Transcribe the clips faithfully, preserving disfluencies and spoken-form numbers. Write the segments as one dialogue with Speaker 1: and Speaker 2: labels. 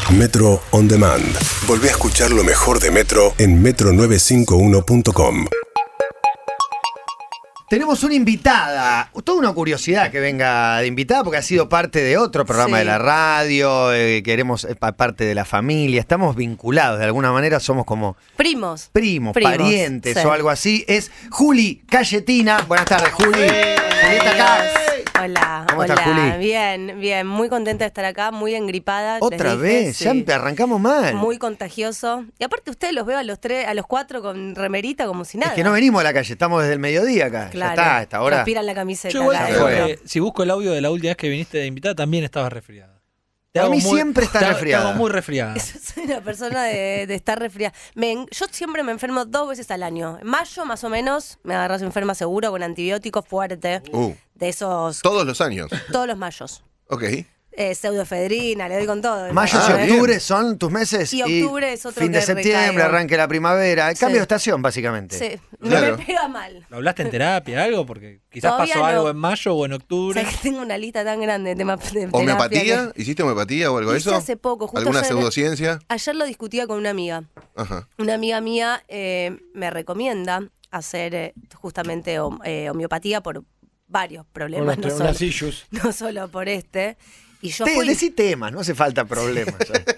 Speaker 1: Metro On Demand. Volví a escuchar lo mejor de Metro en metro novecientos cincuenta y uno punto com.
Speaker 2: Tenemos una invitada, toda una curiosidad que venga de invitada porque ha sido parte de otro programa
Speaker 3: Sí.
Speaker 2: de la radio, eh, queremos eh, pa- parte de la familia, estamos vinculados, de alguna manera somos como
Speaker 3: Primos.
Speaker 2: primos,
Speaker 3: Primos,
Speaker 2: parientes
Speaker 3: sí.
Speaker 2: o algo así. Es Juli Cayetina. Buenas tardes, Juli. Julieta acá.
Speaker 3: Hola,
Speaker 2: ¿Cómo
Speaker 3: hola.
Speaker 2: estás, Juli?
Speaker 3: Bien, bien. Muy contenta de estar acá, muy engripada. les
Speaker 2: Otra
Speaker 3: dije,
Speaker 2: vez,
Speaker 3: sí.
Speaker 2: ya empe- arrancamos mal.
Speaker 3: Muy contagioso. Y aparte ustedes los veo a los tres, a los cuatro con remerita como si nada.
Speaker 2: Es que no venimos a la calle, estamos desde el mediodía acá.
Speaker 3: Claro.
Speaker 2: Ya está, a esta hora.
Speaker 3: Transpiran la camiseta.
Speaker 4: Yo igual,
Speaker 3: la
Speaker 2: Ya
Speaker 4: creo
Speaker 2: fue.
Speaker 4: que si busco el audio de la última vez que viniste de invitada, también estabas resfriada. Te
Speaker 2: A
Speaker 4: hago
Speaker 2: mí siempre estás
Speaker 4: te hago-
Speaker 2: resfriada.
Speaker 4: Te hago muy resfriada.
Speaker 3: Soy una persona de, de estar resfriada. Me en- yo siempre me enfermo dos veces al año. En mayo, más o menos, me agarras enferma seguro con antibiótico fuerte.
Speaker 5: Uh,
Speaker 3: De esos,
Speaker 5: todos los años.
Speaker 3: todos los mayos.
Speaker 5: Ok.
Speaker 3: Eh, pseudoefedrina, le doy con todo.
Speaker 2: Mayo
Speaker 5: Ah,
Speaker 2: y
Speaker 5: bien.
Speaker 2: octubre son tus meses.
Speaker 3: Y octubre es otro
Speaker 2: fin de
Speaker 3: que
Speaker 2: septiembre,
Speaker 3: recaigo.
Speaker 2: arranque la primavera. El
Speaker 3: Sí.
Speaker 2: cambio de estación, básicamente.
Speaker 3: Sí,
Speaker 5: Claro.
Speaker 3: me pega mal.
Speaker 4: ¿Lo hablaste en terapia, algo? Porque quizás
Speaker 3: Todavía
Speaker 4: pasó
Speaker 3: no.
Speaker 4: algo en mayo o en octubre.
Speaker 3: Sabes que tengo una lista tan grande de temas de terapia
Speaker 5: ¿Homeopatía?
Speaker 3: que-
Speaker 5: ¿Hiciste homeopatía o algo de
Speaker 3: Hice
Speaker 5: eso?
Speaker 3: hace poco, justo
Speaker 5: ¿Alguna
Speaker 3: ayer-
Speaker 5: pseudociencia?
Speaker 3: Ayer lo discutía con una amiga.
Speaker 5: Ajá.
Speaker 3: Una amiga mía eh, me recomienda hacer eh, justamente hom- eh, homeopatía por varios problemas, no
Speaker 6: Unas,
Speaker 3: solo,
Speaker 6: unas issues.
Speaker 3: no solo por este. Y yo
Speaker 2: Te,
Speaker 3: fui,
Speaker 2: decí temas, no hace falta problemas.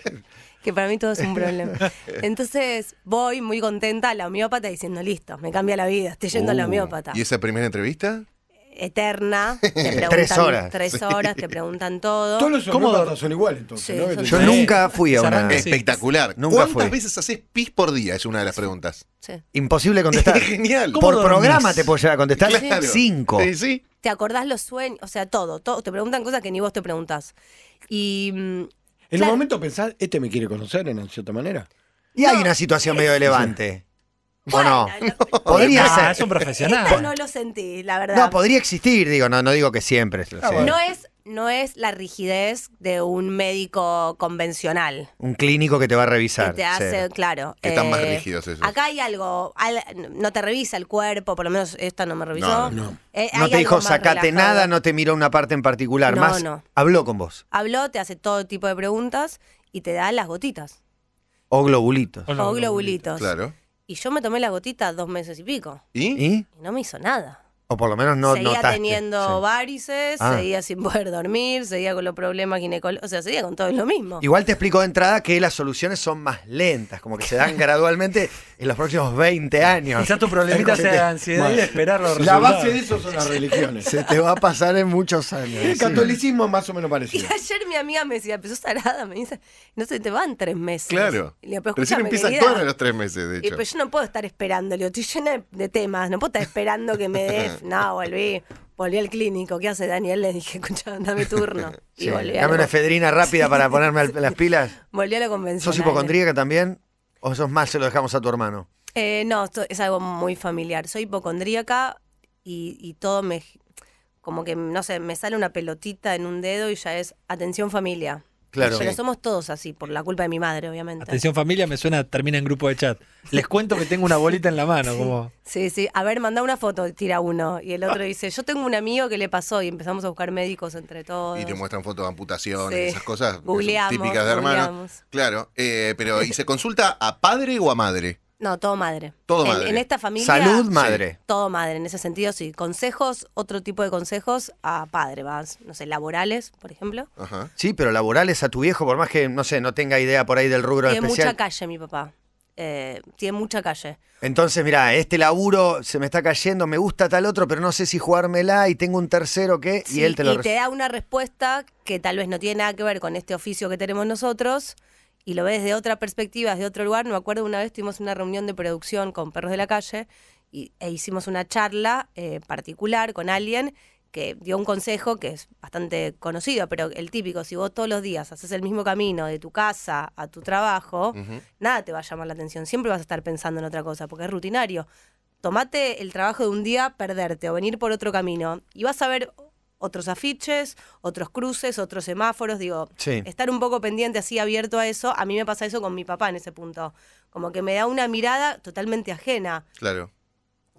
Speaker 3: que para mí todo es un problema. Entonces voy muy contenta a la homeópata diciendo, listo, me cambia la vida, estoy yendo a la
Speaker 5: Uh,
Speaker 3: homeópata.
Speaker 5: ¿Y esa primera entrevista?
Speaker 3: Eterna, te preguntan,
Speaker 2: Tres horas.
Speaker 3: Tres horas, te preguntan todo.
Speaker 6: Todos los
Speaker 4: ¿Cómo?
Speaker 6: homeópatas son iguales, entonces,
Speaker 3: Sí,
Speaker 6: ¿no?
Speaker 3: son-
Speaker 2: Yo
Speaker 4: Sí.
Speaker 2: nunca fui a
Speaker 4: Se
Speaker 2: una.
Speaker 4: arranca Sí.
Speaker 5: Espectacular.
Speaker 2: Nunca
Speaker 5: ¿Cuántas
Speaker 2: fui.
Speaker 5: veces haces pis por día? Es una de las preguntas.
Speaker 3: Sí.
Speaker 2: Imposible contestar.
Speaker 5: Es genial.
Speaker 4: ¿Cómo
Speaker 2: Por
Speaker 4: dormís?
Speaker 2: programa te puedo llegar a contestar
Speaker 5: Claro.
Speaker 2: cinco.
Speaker 5: Sí, sí.
Speaker 3: Te acordás los sueños, o sea, todo, todo. Te preguntan cosas que ni vos te preguntás. Y. mm,
Speaker 6: En
Speaker 3: claro,
Speaker 6: un momento pensás, este me quiere conocer en cierta manera.
Speaker 2: Y hay una situación medio de levante. ¿O
Speaker 3: bueno,
Speaker 2: no?
Speaker 3: lo-
Speaker 2: Podría
Speaker 4: Ah,
Speaker 2: ser.
Speaker 4: es un profesional.
Speaker 3: esta no lo sentí, la verdad.
Speaker 2: No, podría existir, digo, no, no digo que siempre. lo sé.
Speaker 3: No es, no es la rigidez de un médico convencional.
Speaker 2: Un clínico que te va a revisar.
Speaker 3: Que te hace,
Speaker 2: sí.
Speaker 3: claro.
Speaker 5: ¿Qué tan más
Speaker 3: eh,
Speaker 5: rígidos esos?
Speaker 3: Acá hay algo, al- no te revisa el cuerpo, por lo menos esta no me revisó.
Speaker 5: No,
Speaker 6: no.
Speaker 3: Eh,
Speaker 2: No
Speaker 3: hay
Speaker 2: te dijo
Speaker 3: algo más
Speaker 2: sacate
Speaker 3: relajado.
Speaker 2: nada, no te miró una parte en particular.
Speaker 3: No,
Speaker 2: Más
Speaker 3: no.
Speaker 2: habló con vos.
Speaker 3: Habló, te hace todo tipo de preguntas y te da las gotitas
Speaker 2: O globulitos.
Speaker 4: O no,
Speaker 3: o globulitos.
Speaker 5: Claro.
Speaker 3: Y yo me tomé la gotita dos meses y pico.
Speaker 5: ¿Y?
Speaker 2: ¿Y?
Speaker 3: Y no me hizo nada.
Speaker 2: O por lo menos no
Speaker 3: seguía
Speaker 2: notaste.
Speaker 3: teniendo
Speaker 2: Sí.
Speaker 3: varices,
Speaker 2: Ah.
Speaker 3: seguía sin poder dormir, seguía con los problemas ginecológicos, o sea, seguía con todo lo mismo.
Speaker 2: Igual te explico de entrada que las soluciones son más lentas, como que se dan gradualmente en los próximos veinte años.
Speaker 4: Quizás tu problemita sea ansiedad y esperar los
Speaker 6: La
Speaker 4: resultados.
Speaker 6: base de eso son las religiones.
Speaker 2: Se te va a pasar en muchos años.
Speaker 6: El catolicismo es más o menos
Speaker 3: Y
Speaker 6: parecido.
Speaker 3: ayer mi amiga me decía, empezó tarada, me dice, no se te van tres meses.
Speaker 5: Claro.
Speaker 3: Y le digo, pero
Speaker 5: Recién
Speaker 3: escúchame,
Speaker 5: empieza a
Speaker 3: querida.
Speaker 5: actuar a los tres meses, de
Speaker 3: Y
Speaker 5: hecho.
Speaker 3: pues yo no puedo estar esperando, le digo, estoy llena de, de temas, no puedo estar esperando que me dé. No, volví, volví al clínico. ¿Qué hace Daniel? Le dije, escucha, dame turno. Y
Speaker 2: Sí.
Speaker 3: volví, a
Speaker 2: Dame
Speaker 3: lo,
Speaker 2: una efedrina rápida para ponerme al- las pilas.
Speaker 3: volví a lo convencional.
Speaker 2: ¿Sos hipocondríaca también? ¿O sos más, se lo dejamos a tu hermano?
Speaker 3: Eh, no, esto es algo muy familiar. Soy hipocondríaca y, y todo me. Como que, no sé, me sale una pelotita en un dedo y ya es atención familia.
Speaker 2: Claro.
Speaker 3: Pero
Speaker 5: Sí.
Speaker 3: somos todos así, por la culpa de mi madre, obviamente.
Speaker 4: Atención familia, me suena, termina en grupo de chat. Les cuento que tengo una bolita en la mano, como...
Speaker 3: Sí, sí. A ver, manda una foto, tira uno. Y el otro dice, yo tengo un amigo que le pasó y empezamos a buscar médicos entre todos.
Speaker 5: Y te muestran fotos de amputaciones,
Speaker 3: Sí.
Speaker 5: esas cosas que son
Speaker 3: Googleamos,
Speaker 5: típicas de hermanos.
Speaker 3: googleamos.
Speaker 5: Claro, eh, pero ¿y se consulta a padre o a madre?
Speaker 3: No, todo madre.
Speaker 5: Todo
Speaker 3: En-
Speaker 5: madre.
Speaker 3: En, esta familia.
Speaker 2: Salud, madre.
Speaker 3: Todo madre, en ese sentido, sí. Consejos, otro tipo de consejos a padre, vas, no sé, laborales, por ejemplo.
Speaker 5: Ajá.
Speaker 2: Sí, pero laborales a tu viejo, por más que, no sé, no tenga idea por ahí del rubro
Speaker 3: Tiene
Speaker 2: especial.
Speaker 3: mucha calle, mi papá. Eh, tiene mucha calle.
Speaker 2: Entonces, mira, este laburo se me está cayendo, me gusta tal otro, pero no sé si jugármela y tengo un tercero que...
Speaker 3: Sí,
Speaker 2: y él te lo
Speaker 3: y te
Speaker 2: res-
Speaker 3: da una respuesta que tal vez no tiene nada que ver con este oficio que tenemos nosotros y lo ves desde otra perspectiva, desde otro lugar. Me acuerdo una vez tuvimos una reunión de producción con Perros de la Calle y, e hicimos una charla eh, particular con alguien que dio un consejo que es bastante conocido, pero el típico, si vos todos los días haces el mismo camino de tu casa a tu trabajo,
Speaker 5: Ujú.
Speaker 3: nada te va a llamar la atención, siempre vas a estar pensando en otra cosa, porque es rutinario. Tomate el trabajo de un día, perderte o venir por otro camino y vas a ver otros afiches, otros cruces, otros semáforos, digo,
Speaker 2: Sí.
Speaker 3: estar un poco pendiente así abierto a eso. A mí me pasa eso con mi papá en ese punto, como que me da una mirada totalmente ajena.
Speaker 5: Claro.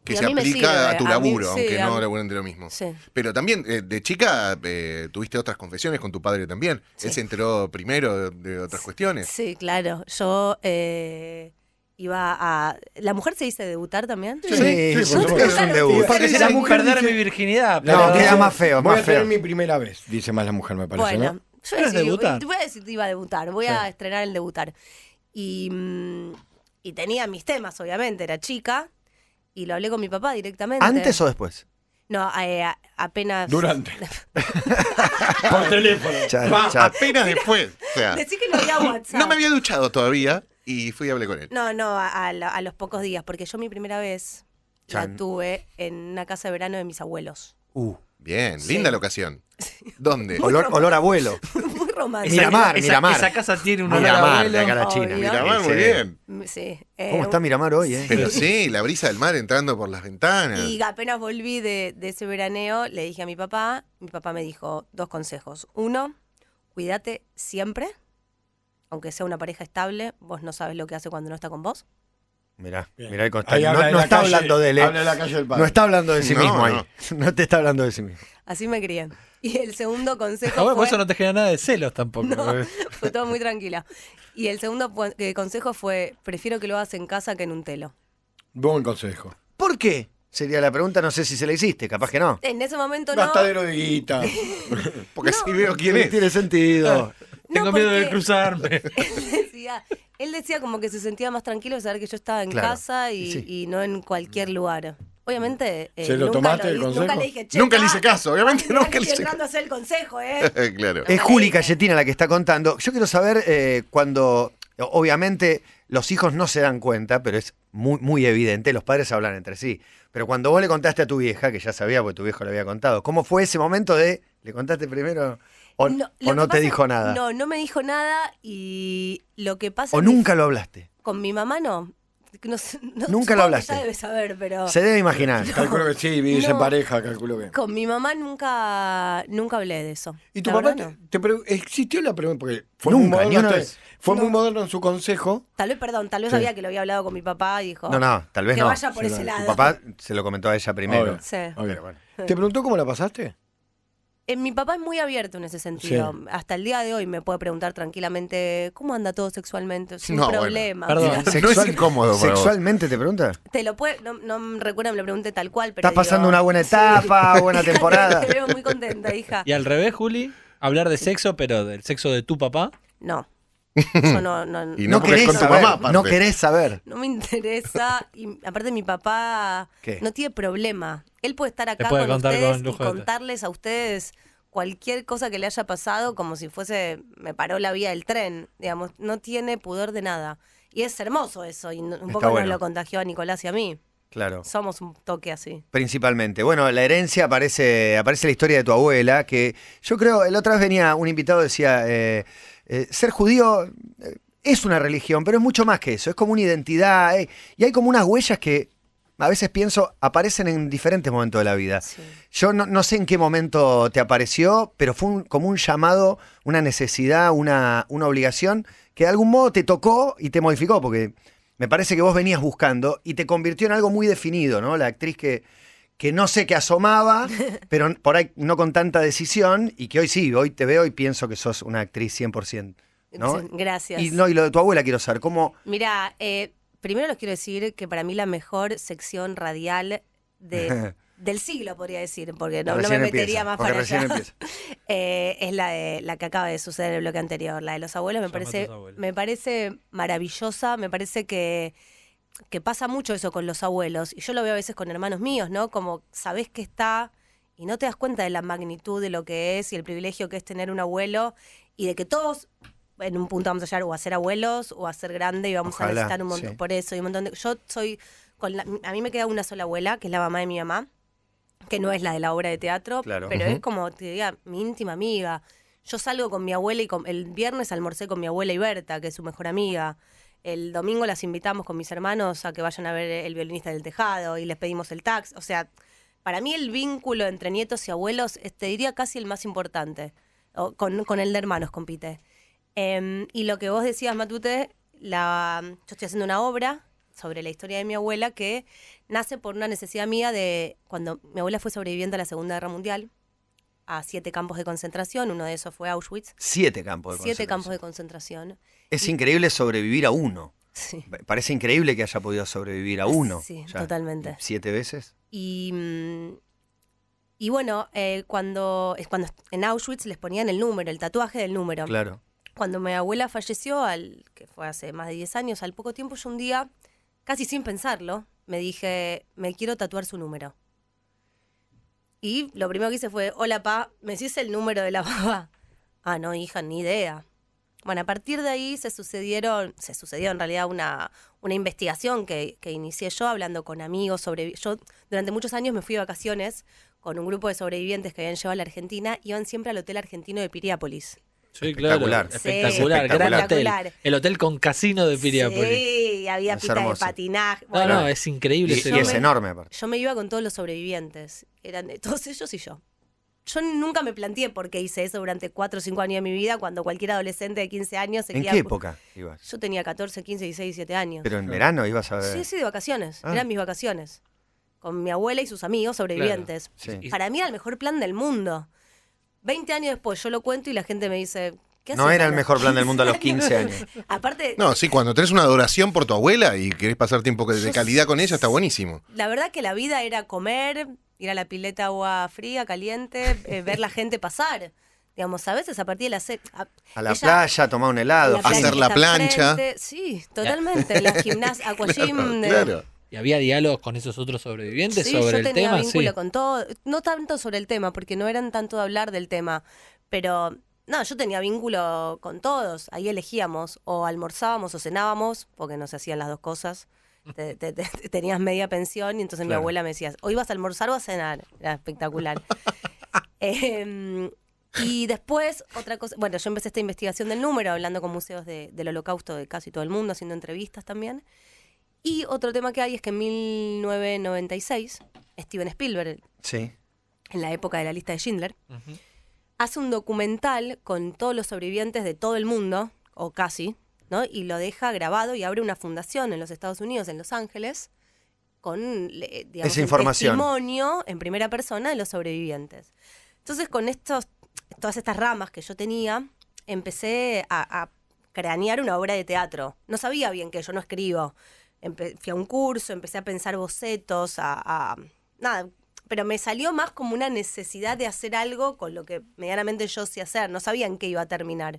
Speaker 5: que
Speaker 3: Y a
Speaker 5: se
Speaker 3: mí me
Speaker 5: aplica
Speaker 3: sirve,
Speaker 5: a tu
Speaker 3: a mí
Speaker 5: laburo,
Speaker 3: sí,
Speaker 5: aunque
Speaker 3: a
Speaker 5: no
Speaker 3: mí-
Speaker 5: laburen de lo mismo.
Speaker 3: Sí.
Speaker 5: Pero también, eh, de chica, eh, tuviste otras confesiones con tu padre también.
Speaker 3: Sí.
Speaker 5: Él se enteró primero de, de otras cuestiones.
Speaker 3: Sí, claro. Yo eh, iba a... ¿La mujer se dice debutar también?
Speaker 2: Sí,
Speaker 6: sí, por
Speaker 2: sí,
Speaker 6: supuesto.
Speaker 2: es un debut.
Speaker 4: Porque
Speaker 6: Sí,
Speaker 4: será
Speaker 6: sí,
Speaker 4: perder
Speaker 6: dice-
Speaker 4: mi virginidad.
Speaker 2: No,
Speaker 4: pero-
Speaker 2: queda más feo,
Speaker 6: Voy
Speaker 2: más
Speaker 6: a tener
Speaker 2: feo.
Speaker 6: mi primera vez, dice más la mujer, me parece,
Speaker 3: Bueno,
Speaker 6: ¿no?
Speaker 3: yo
Speaker 4: ¿Quieres
Speaker 3: decidí-
Speaker 4: debutar?
Speaker 3: voy a decir que iba a debutar, voy
Speaker 6: Sí.
Speaker 3: a estrenar el debutar. Y, mm, y tenía mis temas, obviamente, era chica, y lo hablé con mi papá directamente.
Speaker 2: ¿Antes o después?
Speaker 3: No, eh, a- apenas...
Speaker 6: Durante. Por teléfono.
Speaker 2: Chat,
Speaker 5: Va,
Speaker 2: chat.
Speaker 5: apenas después. O sea,
Speaker 3: Decí que no había WhatsApp.
Speaker 5: no me había duchado todavía y fui y hablé con él.
Speaker 3: No, no, a, a la- a los pocos días, porque yo mi primera vez
Speaker 2: Chan.
Speaker 3: la tuve en una casa de verano de mis abuelos.
Speaker 2: Uh,
Speaker 5: Bien,
Speaker 3: Sí.
Speaker 5: linda la ocasión. ¿Dónde?
Speaker 2: olor, olor a abuelo.
Speaker 3: Muy romántico.
Speaker 2: Miramar,
Speaker 4: esa,
Speaker 2: Miramar.
Speaker 4: Esa casa tiene un olor a
Speaker 2: Miramar,
Speaker 4: abuelo.
Speaker 2: de acá a la China.
Speaker 3: Obvio.
Speaker 5: Miramar, muy
Speaker 2: Sí.
Speaker 5: bien.
Speaker 3: Sí. eh,
Speaker 2: ¿Cómo está Miramar hoy, eh?
Speaker 5: Pero sí, la brisa del mar entrando por las ventanas.
Speaker 3: Y apenas volví de, de ese veraneo, le dije a mi papá, mi papá me dijo dos consejos. Uno, cuídate siempre, aunque sea una pareja estable, vos no sabes lo que hace cuando no está con vos.
Speaker 2: Mirá,
Speaker 6: Bien.
Speaker 2: mirá el
Speaker 6: Ahí
Speaker 2: constante.
Speaker 6: habla
Speaker 2: No,
Speaker 6: de
Speaker 2: no
Speaker 6: la
Speaker 2: está
Speaker 6: calle-
Speaker 2: hablando de él, eh.
Speaker 6: habla de la calle del padre.
Speaker 2: No está hablando de sí
Speaker 5: No,
Speaker 2: mismo ahí.
Speaker 5: no.
Speaker 2: No te está hablando de sí mismo.
Speaker 3: Así me crié. Y el segundo consejo
Speaker 4: Ah, bueno, por
Speaker 3: fue...
Speaker 4: eso no te genera nada de celos tampoco.
Speaker 3: No, fue todo muy tranquila. Y el segundo pu- eh, consejo fue, prefiero que lo hagas en casa que en un telo.
Speaker 6: Buen consejo.
Speaker 2: ¿Por qué? Sería la pregunta, no sé si se la hiciste, capaz que no.
Speaker 3: En ese momento no.
Speaker 6: Gastadero de guita.
Speaker 5: Porque así veo quién
Speaker 2: No
Speaker 5: es.
Speaker 2: tiene sentido.
Speaker 3: No,
Speaker 4: Tengo miedo de
Speaker 3: porque-
Speaker 4: cruzarme.
Speaker 3: Él decía, él decía como que se sentía más tranquilo de saber que yo estaba en
Speaker 2: Claro,
Speaker 3: casa y,
Speaker 2: sí.
Speaker 3: y no en cualquier lugar. Obviamente. eh,
Speaker 6: ¿Se lo
Speaker 3: nunca
Speaker 6: tomaste el
Speaker 3: di- Nunca
Speaker 6: consejo?
Speaker 3: le dije, che,
Speaker 5: Nunca le
Speaker 3: ah,
Speaker 5: hice caso, obviamente
Speaker 3: mirá
Speaker 5: nunca
Speaker 3: que
Speaker 5: le
Speaker 3: estoy
Speaker 5: hice
Speaker 3: entrando a hacer el consejo, ¿eh?
Speaker 5: Claro.
Speaker 2: Es Juli Cayetina la que está contando. Yo quiero saber eh, cuando, obviamente, los hijos no se dan cuenta, pero es muy, muy evidente, los padres hablan entre sí. Pero cuando vos le contaste a tu vieja, que ya sabía porque tu viejo le había contado, ¿cómo fue ese momento de, le contaste primero o no,
Speaker 3: lo
Speaker 2: o no
Speaker 3: que
Speaker 2: te
Speaker 3: pasa-
Speaker 2: dijo nada?
Speaker 3: No, no me dijo nada y lo que pasa
Speaker 2: ¿O
Speaker 3: es que
Speaker 2: nunca lo hablaste?
Speaker 3: con mi mamá no. No sé, no-
Speaker 2: Nunca lo
Speaker 3: supongo que
Speaker 2: hablaste.
Speaker 3: Ya debe saber, pero
Speaker 2: Se debe imaginar.
Speaker 6: Calculo que sí, vivís en
Speaker 3: No.
Speaker 6: pareja, calculo que.
Speaker 3: con mi mamá nunca nunca hablé de eso.
Speaker 6: ¿Y tu
Speaker 3: La
Speaker 6: papá
Speaker 3: verdad,
Speaker 6: te,
Speaker 3: no.
Speaker 6: te pre- existió la pregunta? Porque fue
Speaker 2: Nunca,
Speaker 6: muy moderno,
Speaker 2: ni una
Speaker 6: este-
Speaker 2: vez.
Speaker 6: fue muy
Speaker 3: No.
Speaker 6: moderno en su consejo.
Speaker 3: Tal vez, perdón, tal vez
Speaker 6: Sí.
Speaker 3: sabía que lo había hablado con mi papá y dijo.
Speaker 2: No, no, tal vez
Speaker 3: que
Speaker 2: no.
Speaker 3: vaya por
Speaker 6: Sí,
Speaker 3: ese
Speaker 6: no,
Speaker 3: lado.
Speaker 2: Tu papá se lo comentó a ella primero.
Speaker 6: Obvio.
Speaker 3: Sí.
Speaker 6: Ok.
Speaker 2: Pero bueno.
Speaker 6: ¿Te preguntó cómo la pasaste?
Speaker 3: Eh, mi papá es muy abierto en ese sentido.
Speaker 6: Sí.
Speaker 3: Hasta el día de hoy me puede preguntar tranquilamente cómo anda todo sexualmente, sin
Speaker 5: No, bueno.
Speaker 3: problema.
Speaker 4: Perdón.
Speaker 5: No es incómodo para vos.
Speaker 2: ¿Sexualmente te pregunta?
Speaker 3: Te lo puede, no, no me recuerdo, me lo pregunté tal cual, pero
Speaker 2: ¿Estás pasando
Speaker 3: digo,
Speaker 2: una buena
Speaker 3: sí.
Speaker 2: etapa, buena temporada?
Speaker 3: Te veo muy contenta, hija.
Speaker 4: Y al revés, Juli, hablar de sexo, pero del sexo de tu papá.
Speaker 3: No. Yo no, no,
Speaker 5: Y
Speaker 2: No,
Speaker 5: no porque es
Speaker 2: querés
Speaker 5: con tu
Speaker 2: saber,
Speaker 5: mamá, aparte.
Speaker 2: no querés saber.
Speaker 3: no me interesa. Y aparte mi papá
Speaker 2: ¿Qué?
Speaker 3: no tiene problema. Él puede estar acá
Speaker 4: puede
Speaker 3: con
Speaker 4: contar
Speaker 3: ustedes
Speaker 4: con lujo
Speaker 3: y
Speaker 4: de-
Speaker 3: contarles a ustedes cualquier cosa que le haya pasado como si fuese, me paró la vía del tren, digamos, no tiene pudor de nada. Y es hermoso eso, y no- un
Speaker 2: Está
Speaker 3: poco
Speaker 2: bueno.
Speaker 3: nos lo contagió a Nicolás y a mí.
Speaker 2: Claro.
Speaker 3: Somos un toque así.
Speaker 2: Principalmente. Bueno, la herencia aparece, aparece la historia de tu abuela, que yo creo, la otra vez venía un invitado y decía, eh, eh, ser judío eh, es una religión, pero es mucho más que eso, es como una identidad, eh, y hay como unas huellas que a veces pienso aparecen en diferentes momentos de la vida.
Speaker 3: Sí.
Speaker 2: Yo no, no sé en qué momento te apareció, pero fue un- como un llamado, una necesidad, una, una obligación que de algún modo te tocó y te modificó, porque me parece que vos venías buscando y te convirtió en algo muy definido, ¿no? La actriz que, que no sé, que asomaba, pero por ahí no con tanta decisión, y que hoy sí, hoy te veo y pienso que sos una actriz cien por ciento, ¿no?
Speaker 3: Sí, gracias.
Speaker 2: Y, no, y lo de tu abuela quiero saber, ¿cómo?
Speaker 3: Mira, eh, primero les quiero decir que para mí la mejor sección radial de, del siglo, podría decir, porque no, no me
Speaker 2: Recién
Speaker 3: metería
Speaker 2: empieza,
Speaker 3: más
Speaker 2: porque
Speaker 3: para
Speaker 2: recién
Speaker 3: allá.
Speaker 2: empieza.
Speaker 3: Eh, es la, de, la que acaba de suceder en el bloque anterior, la de los abuelos. Me
Speaker 4: Llama a
Speaker 3: parece,
Speaker 4: tus abuelos.
Speaker 3: me parece maravillosa, me parece que, que pasa mucho eso con los abuelos. Y yo lo veo a veces con hermanos míos, ¿no? Como sabés que está y no te das cuenta de la magnitud de lo que es y el privilegio que es tener un abuelo y de que todos en un punto vamos a llegar o a ser abuelos o a ser grande y vamos
Speaker 2: Ojalá,
Speaker 3: a necesitar un montón
Speaker 2: sí.
Speaker 3: por eso y un montón de... Yo soy... Con la- a mí me queda una sola abuela, que es la mamá de mi mamá, que no es la de la obra de teatro,
Speaker 2: Claro.
Speaker 3: pero
Speaker 2: Ujú.
Speaker 3: es como, te diría, mi íntima amiga. Yo salgo con mi abuela y con, el viernes almorcé con mi abuela y Berta, que es su mejor amiga. El domingo las invitamos con mis hermanos a que vayan a ver El violinista del tejado y les pedimos el tax. O sea, para mí el vínculo entre nietos y abuelos es, te diría, casi el más importante. O con, con el de hermanos compite. Em, y lo que vos decías, Matute, la, yo estoy haciendo una obra sobre la historia de mi abuela, que nace por una necesidad mía de cuando mi abuela fue sobreviviente a la Segunda Guerra Mundial, a siete campos de concentración, uno de esos fue Auschwitz.
Speaker 2: Siete campos de
Speaker 3: Siete
Speaker 2: concentración.
Speaker 3: campos de concentración.
Speaker 2: Es
Speaker 3: Y-
Speaker 2: increíble sobrevivir a uno.
Speaker 3: Sí.
Speaker 2: Parece increíble que haya podido sobrevivir a uno.
Speaker 3: Sí,
Speaker 2: ya.
Speaker 3: totalmente.
Speaker 2: ¿Siete veces?
Speaker 3: Y, mm, y bueno, eh, cuando, es cuando en Auschwitz les ponían el número, el tatuaje del número.
Speaker 2: Claro.
Speaker 3: Cuando mi abuela falleció, al, que fue hace más de diez años, al poco tiempo, yo un día, casi sin pensarlo, me dije, me quiero tatuar su número. Y lo primero que hice fue, hola pa, ¿me decís el número de la papá? Ah, no, hija, ni idea. Bueno, a partir de ahí se sucedieron, se sucedió en realidad una, una investigación que, que inicié yo hablando con amigos sobre... Yo durante muchos años me fui de vacaciones con un grupo de sobrevivientes que habían llegado a la Argentina, iban siempre al Hotel Argentino de Piriápolis.
Speaker 4: Sí, claro.
Speaker 2: Espectacular.
Speaker 3: Sí,
Speaker 4: Espectacular. Gran
Speaker 3: espectacular.
Speaker 4: hotel. El hotel con casino de Piriápolis.
Speaker 3: Sí, había
Speaker 2: Es
Speaker 3: pistas de
Speaker 2: hermoso.
Speaker 3: patinaje.
Speaker 4: No,
Speaker 3: Bueno,
Speaker 4: no, es increíble
Speaker 2: Y,
Speaker 4: ese
Speaker 2: y
Speaker 3: yo
Speaker 2: es
Speaker 3: me-
Speaker 2: enorme aparte.
Speaker 3: yo me iba con todos los sobrevivientes. Eran de todos ellos y yo. Yo nunca me planteé por qué hice eso durante cuatro o cinco años de mi vida, cuando cualquier adolescente de quince años se
Speaker 2: ¿En
Speaker 3: quería-
Speaker 2: qué época ibas?
Speaker 3: Yo tenía catorce, quince, dieciséis, diecisiete años.
Speaker 2: Pero en verano ibas a ver.
Speaker 3: Sí, sí, de vacaciones.
Speaker 2: Ah.
Speaker 3: Eran mis vacaciones. Con mi abuela y sus amigos sobrevivientes.
Speaker 2: Sí.
Speaker 4: Y-
Speaker 3: Para mí era el mejor plan del mundo. Veinte años después yo lo cuento y la gente me dice... ¿qué
Speaker 2: No
Speaker 3: haces
Speaker 2: era
Speaker 3: a
Speaker 2: el
Speaker 3: los
Speaker 2: mejor plan del mundo a los quince años.
Speaker 3: Aparte,
Speaker 5: No, sí, cuando tenés una adoración por tu abuela y querés pasar tiempo de
Speaker 3: Yo
Speaker 5: calidad con ella, está buenísimo.
Speaker 3: la verdad que la vida era comer, ir a la pileta agua fría, caliente, eh, ver la gente pasar. Digamos, a veces a partir de las... se- A,
Speaker 2: A la
Speaker 3: ella-
Speaker 2: playa, tomar un helado.
Speaker 3: la
Speaker 5: Hacer
Speaker 3: plancha
Speaker 5: la
Speaker 3: está
Speaker 5: plancha.
Speaker 3: enfrente. Sí, totalmente. La gimnasia, aquagym. de-
Speaker 5: Claro.
Speaker 4: ¿Y había diálogos con esos otros sobrevivientes
Speaker 3: Sí,
Speaker 4: sobre
Speaker 3: yo
Speaker 4: el
Speaker 3: tenía
Speaker 4: tema?
Speaker 3: vínculo
Speaker 4: Sí.
Speaker 3: con todo. No tanto sobre el tema, porque no eran tanto de hablar del tema. Pero, no, yo tenía vínculo con todos. Ahí elegíamos. O almorzábamos o cenábamos, porque no se hacían las dos cosas. Te- te- te- tenías media pensión y entonces mi
Speaker 2: Claro.
Speaker 3: abuela me decía, ¿o ibas a almorzar o a cenar? Era espectacular. Em, y después, otra cosa, bueno, yo empecé esta investigación del número, hablando con museos de- del holocausto de casi todo el mundo, haciendo entrevistas también. Y otro tema que hay es que en mil novecientos noventa y seis, Steven Spielberg,
Speaker 2: Sí.
Speaker 3: en la época de la lista de Schindler,
Speaker 4: Ujú.
Speaker 3: hace un documental con todos los sobrevivientes de todo el mundo, o casi, ¿no? Y lo deja grabado y abre una fundación en los Estados Unidos, en Los Ángeles, con le- digamos,
Speaker 2: Esa
Speaker 3: un
Speaker 2: información.
Speaker 3: testimonio en primera persona de los sobrevivientes. Entonces, con estos, todas estas ramas que yo tenía, empecé a, a cranear una obra de teatro. No sabía bien que yo no escribo. Empe- fui a un curso, empecé a pensar bocetos, a, a- nada, pero me salió más como una necesidad de hacer algo con lo que medianamente yo sé hacer. No sabía en qué iba a terminar.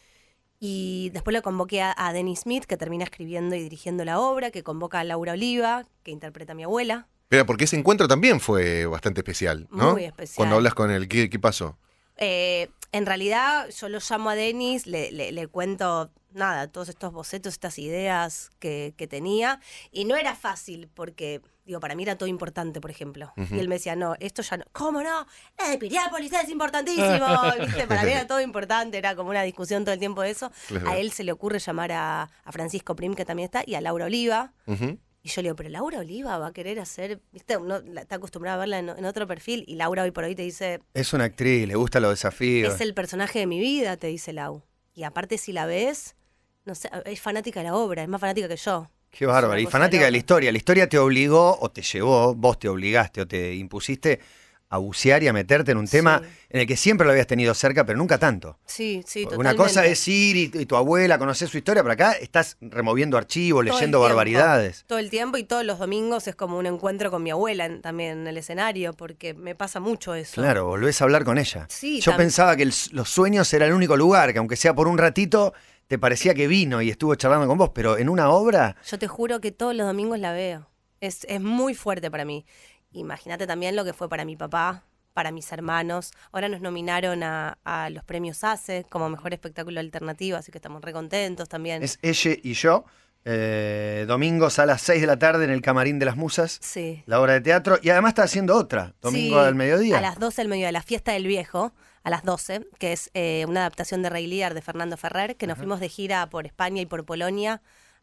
Speaker 3: Y después lo convoqué a, a Denny Smith, que termina escribiendo y dirigiendo la obra, que convoca a Laura Oliva, que interpreta a mi abuela.
Speaker 5: Pero porque ese encuentro también fue bastante especial, ¿no?
Speaker 3: Muy especial.
Speaker 5: Cuando hablas con él, ¿qué, qué pasó?
Speaker 3: Eh, en realidad, yo lo llamo a Denis, le, le, le cuento, nada, todos estos bocetos, estas ideas que, que tenía. Y no era fácil, porque, digo, para mí era todo importante, por ejemplo.
Speaker 5: Ujú.
Speaker 3: Y él me decía, no, esto ya no. ¿Cómo no? La de Piriápolis es importantísimo. ¿Viste? Para mí era todo importante, era como una discusión todo el tiempo de eso.
Speaker 5: Claro.
Speaker 3: A él se le ocurre llamar a, a Francisco Prim, que también está, y a Laura Oliva.
Speaker 5: Ujú.
Speaker 3: Y yo le digo, pero Laura Oliva va a querer hacer, viste, uno la- está acostumbrada a verla en, en otro perfil. Y Laura hoy por hoy te dice,
Speaker 2: Es una actriz, le gustan los desafíos.
Speaker 3: es el personaje de mi vida, te dice Lau. Y aparte, si la ves, no sé, es fanática de la obra, es más fanática que yo.
Speaker 2: Qué bárbaro.
Speaker 3: Es
Speaker 2: Y
Speaker 3: una cosa
Speaker 2: fanática de la
Speaker 3: loca.
Speaker 2: historia. La historia te obligó o te llevó, vos te obligaste o te impusiste a bucear y a meterte en un tema
Speaker 3: Sí.
Speaker 2: en el que siempre lo habías tenido cerca, pero nunca tanto.
Speaker 3: Sí, sí,
Speaker 2: Porque
Speaker 3: totalmente.
Speaker 2: una cosa es ir y, y tu abuela conocer su historia, pero acá estás removiendo archivos,
Speaker 3: Todo el
Speaker 2: leyendo
Speaker 3: tiempo,
Speaker 2: barbaridades.
Speaker 3: Todo el tiempo y todos los domingos es como un encuentro con mi abuela en- también en el escenario, porque me pasa mucho eso.
Speaker 2: Claro, volvés a hablar con ella.
Speaker 3: Sí,
Speaker 2: Yo
Speaker 3: tam-
Speaker 2: pensaba que el- los sueños era el único lugar, que aunque sea por un ratito, te parecía que vino y estuvo charlando con vos, pero en una obra,
Speaker 3: Yo te juro que todos los domingos la veo. Es, es muy fuerte para mí. Imagínate también lo que fue para mi papá, para mis hermanos. Ahora nos nominaron a, a los premios ACE como Mejor Espectáculo Alternativo, así que estamos re contentos también.
Speaker 2: es ella y yo, eh, domingos a las seis de la tarde en el Camarín de las Musas,
Speaker 3: Sí.
Speaker 2: la obra de teatro, y además está haciendo otra, domingo
Speaker 3: Sí,
Speaker 2: al mediodía.
Speaker 3: A las doce del mediodía, la fiesta del viejo, a las doce, que es eh, una adaptación de Rey Lear de Fernando Ferrer, que nos fuimos de gira por España y por Polonia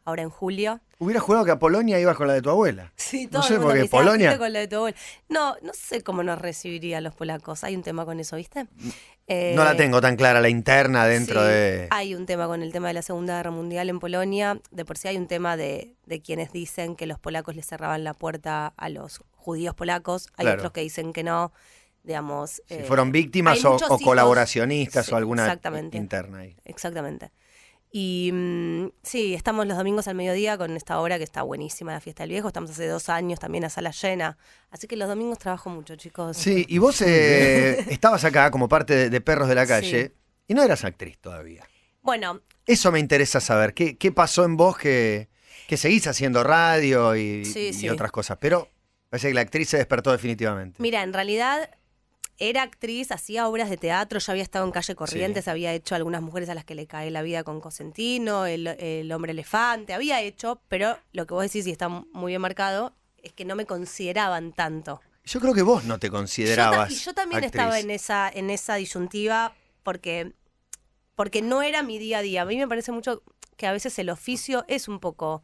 Speaker 3: ahora en julio.
Speaker 2: Hubiera jugado que a Polonia ibas con la de tu abuela.
Speaker 3: Sí,
Speaker 2: No
Speaker 3: todo
Speaker 2: sé,
Speaker 3: el mundo
Speaker 2: porque
Speaker 3: me dice, "Ah,
Speaker 2: Polonia-
Speaker 3: fuiste con la de tu abuela". No, no sé cómo nos recibirían los polacos. Hay un tema con eso, ¿viste? Eh,
Speaker 2: No la tengo tan clara, la interna dentro
Speaker 3: sí,
Speaker 2: de...
Speaker 3: Hay un tema con el tema de la Segunda Guerra Mundial en Polonia. De por sí hay un tema de, de quienes dicen que los polacos les cerraban la puerta a los judíos polacos. Hay
Speaker 2: Claro.
Speaker 3: otros que dicen que no. Digamos,
Speaker 2: Si
Speaker 3: eh,
Speaker 2: fueron víctimas
Speaker 3: hay
Speaker 2: o,
Speaker 3: muchos
Speaker 2: o
Speaker 3: hijos-
Speaker 2: colaboracionistas
Speaker 3: Sí,
Speaker 2: o alguna
Speaker 3: exactamente.
Speaker 2: interna ahí.
Speaker 3: Exactamente. Y mm, sí, estamos los domingos al mediodía con esta obra que está buenísima, la Fiesta del Viejo. Estamos hace dos años también a sala llena. Así que los domingos trabajo mucho, chicos.
Speaker 2: Sí, y vos eh, estabas acá como parte de, de Perros de la Calle
Speaker 3: Sí.
Speaker 2: y no eras actriz todavía.
Speaker 3: Bueno,
Speaker 2: Eso me interesa saber. ¿Qué, qué pasó en vos que, que seguís haciendo radio y,
Speaker 3: Sí,
Speaker 2: y
Speaker 3: sí.
Speaker 2: otras cosas? Pero parece que la actriz se despertó definitivamente.
Speaker 3: mira, en realidad era actriz, hacía obras de teatro, ya había estado en Calle Corrientes, había hecho algunas mujeres a las que le cae la vida con Cosentino, el, el hombre elefante, había hecho, pero lo que vos decís, y está muy bien marcado, es que no me consideraban tanto.
Speaker 2: Yo creo que vos no te
Speaker 3: Yo ta-
Speaker 2: considerabas
Speaker 3: y yo también
Speaker 2: actriz.
Speaker 3: estaba en esa, en esa disyuntiva porque, porque no era mi día a día. A mí me parece mucho que a veces el oficio es un poco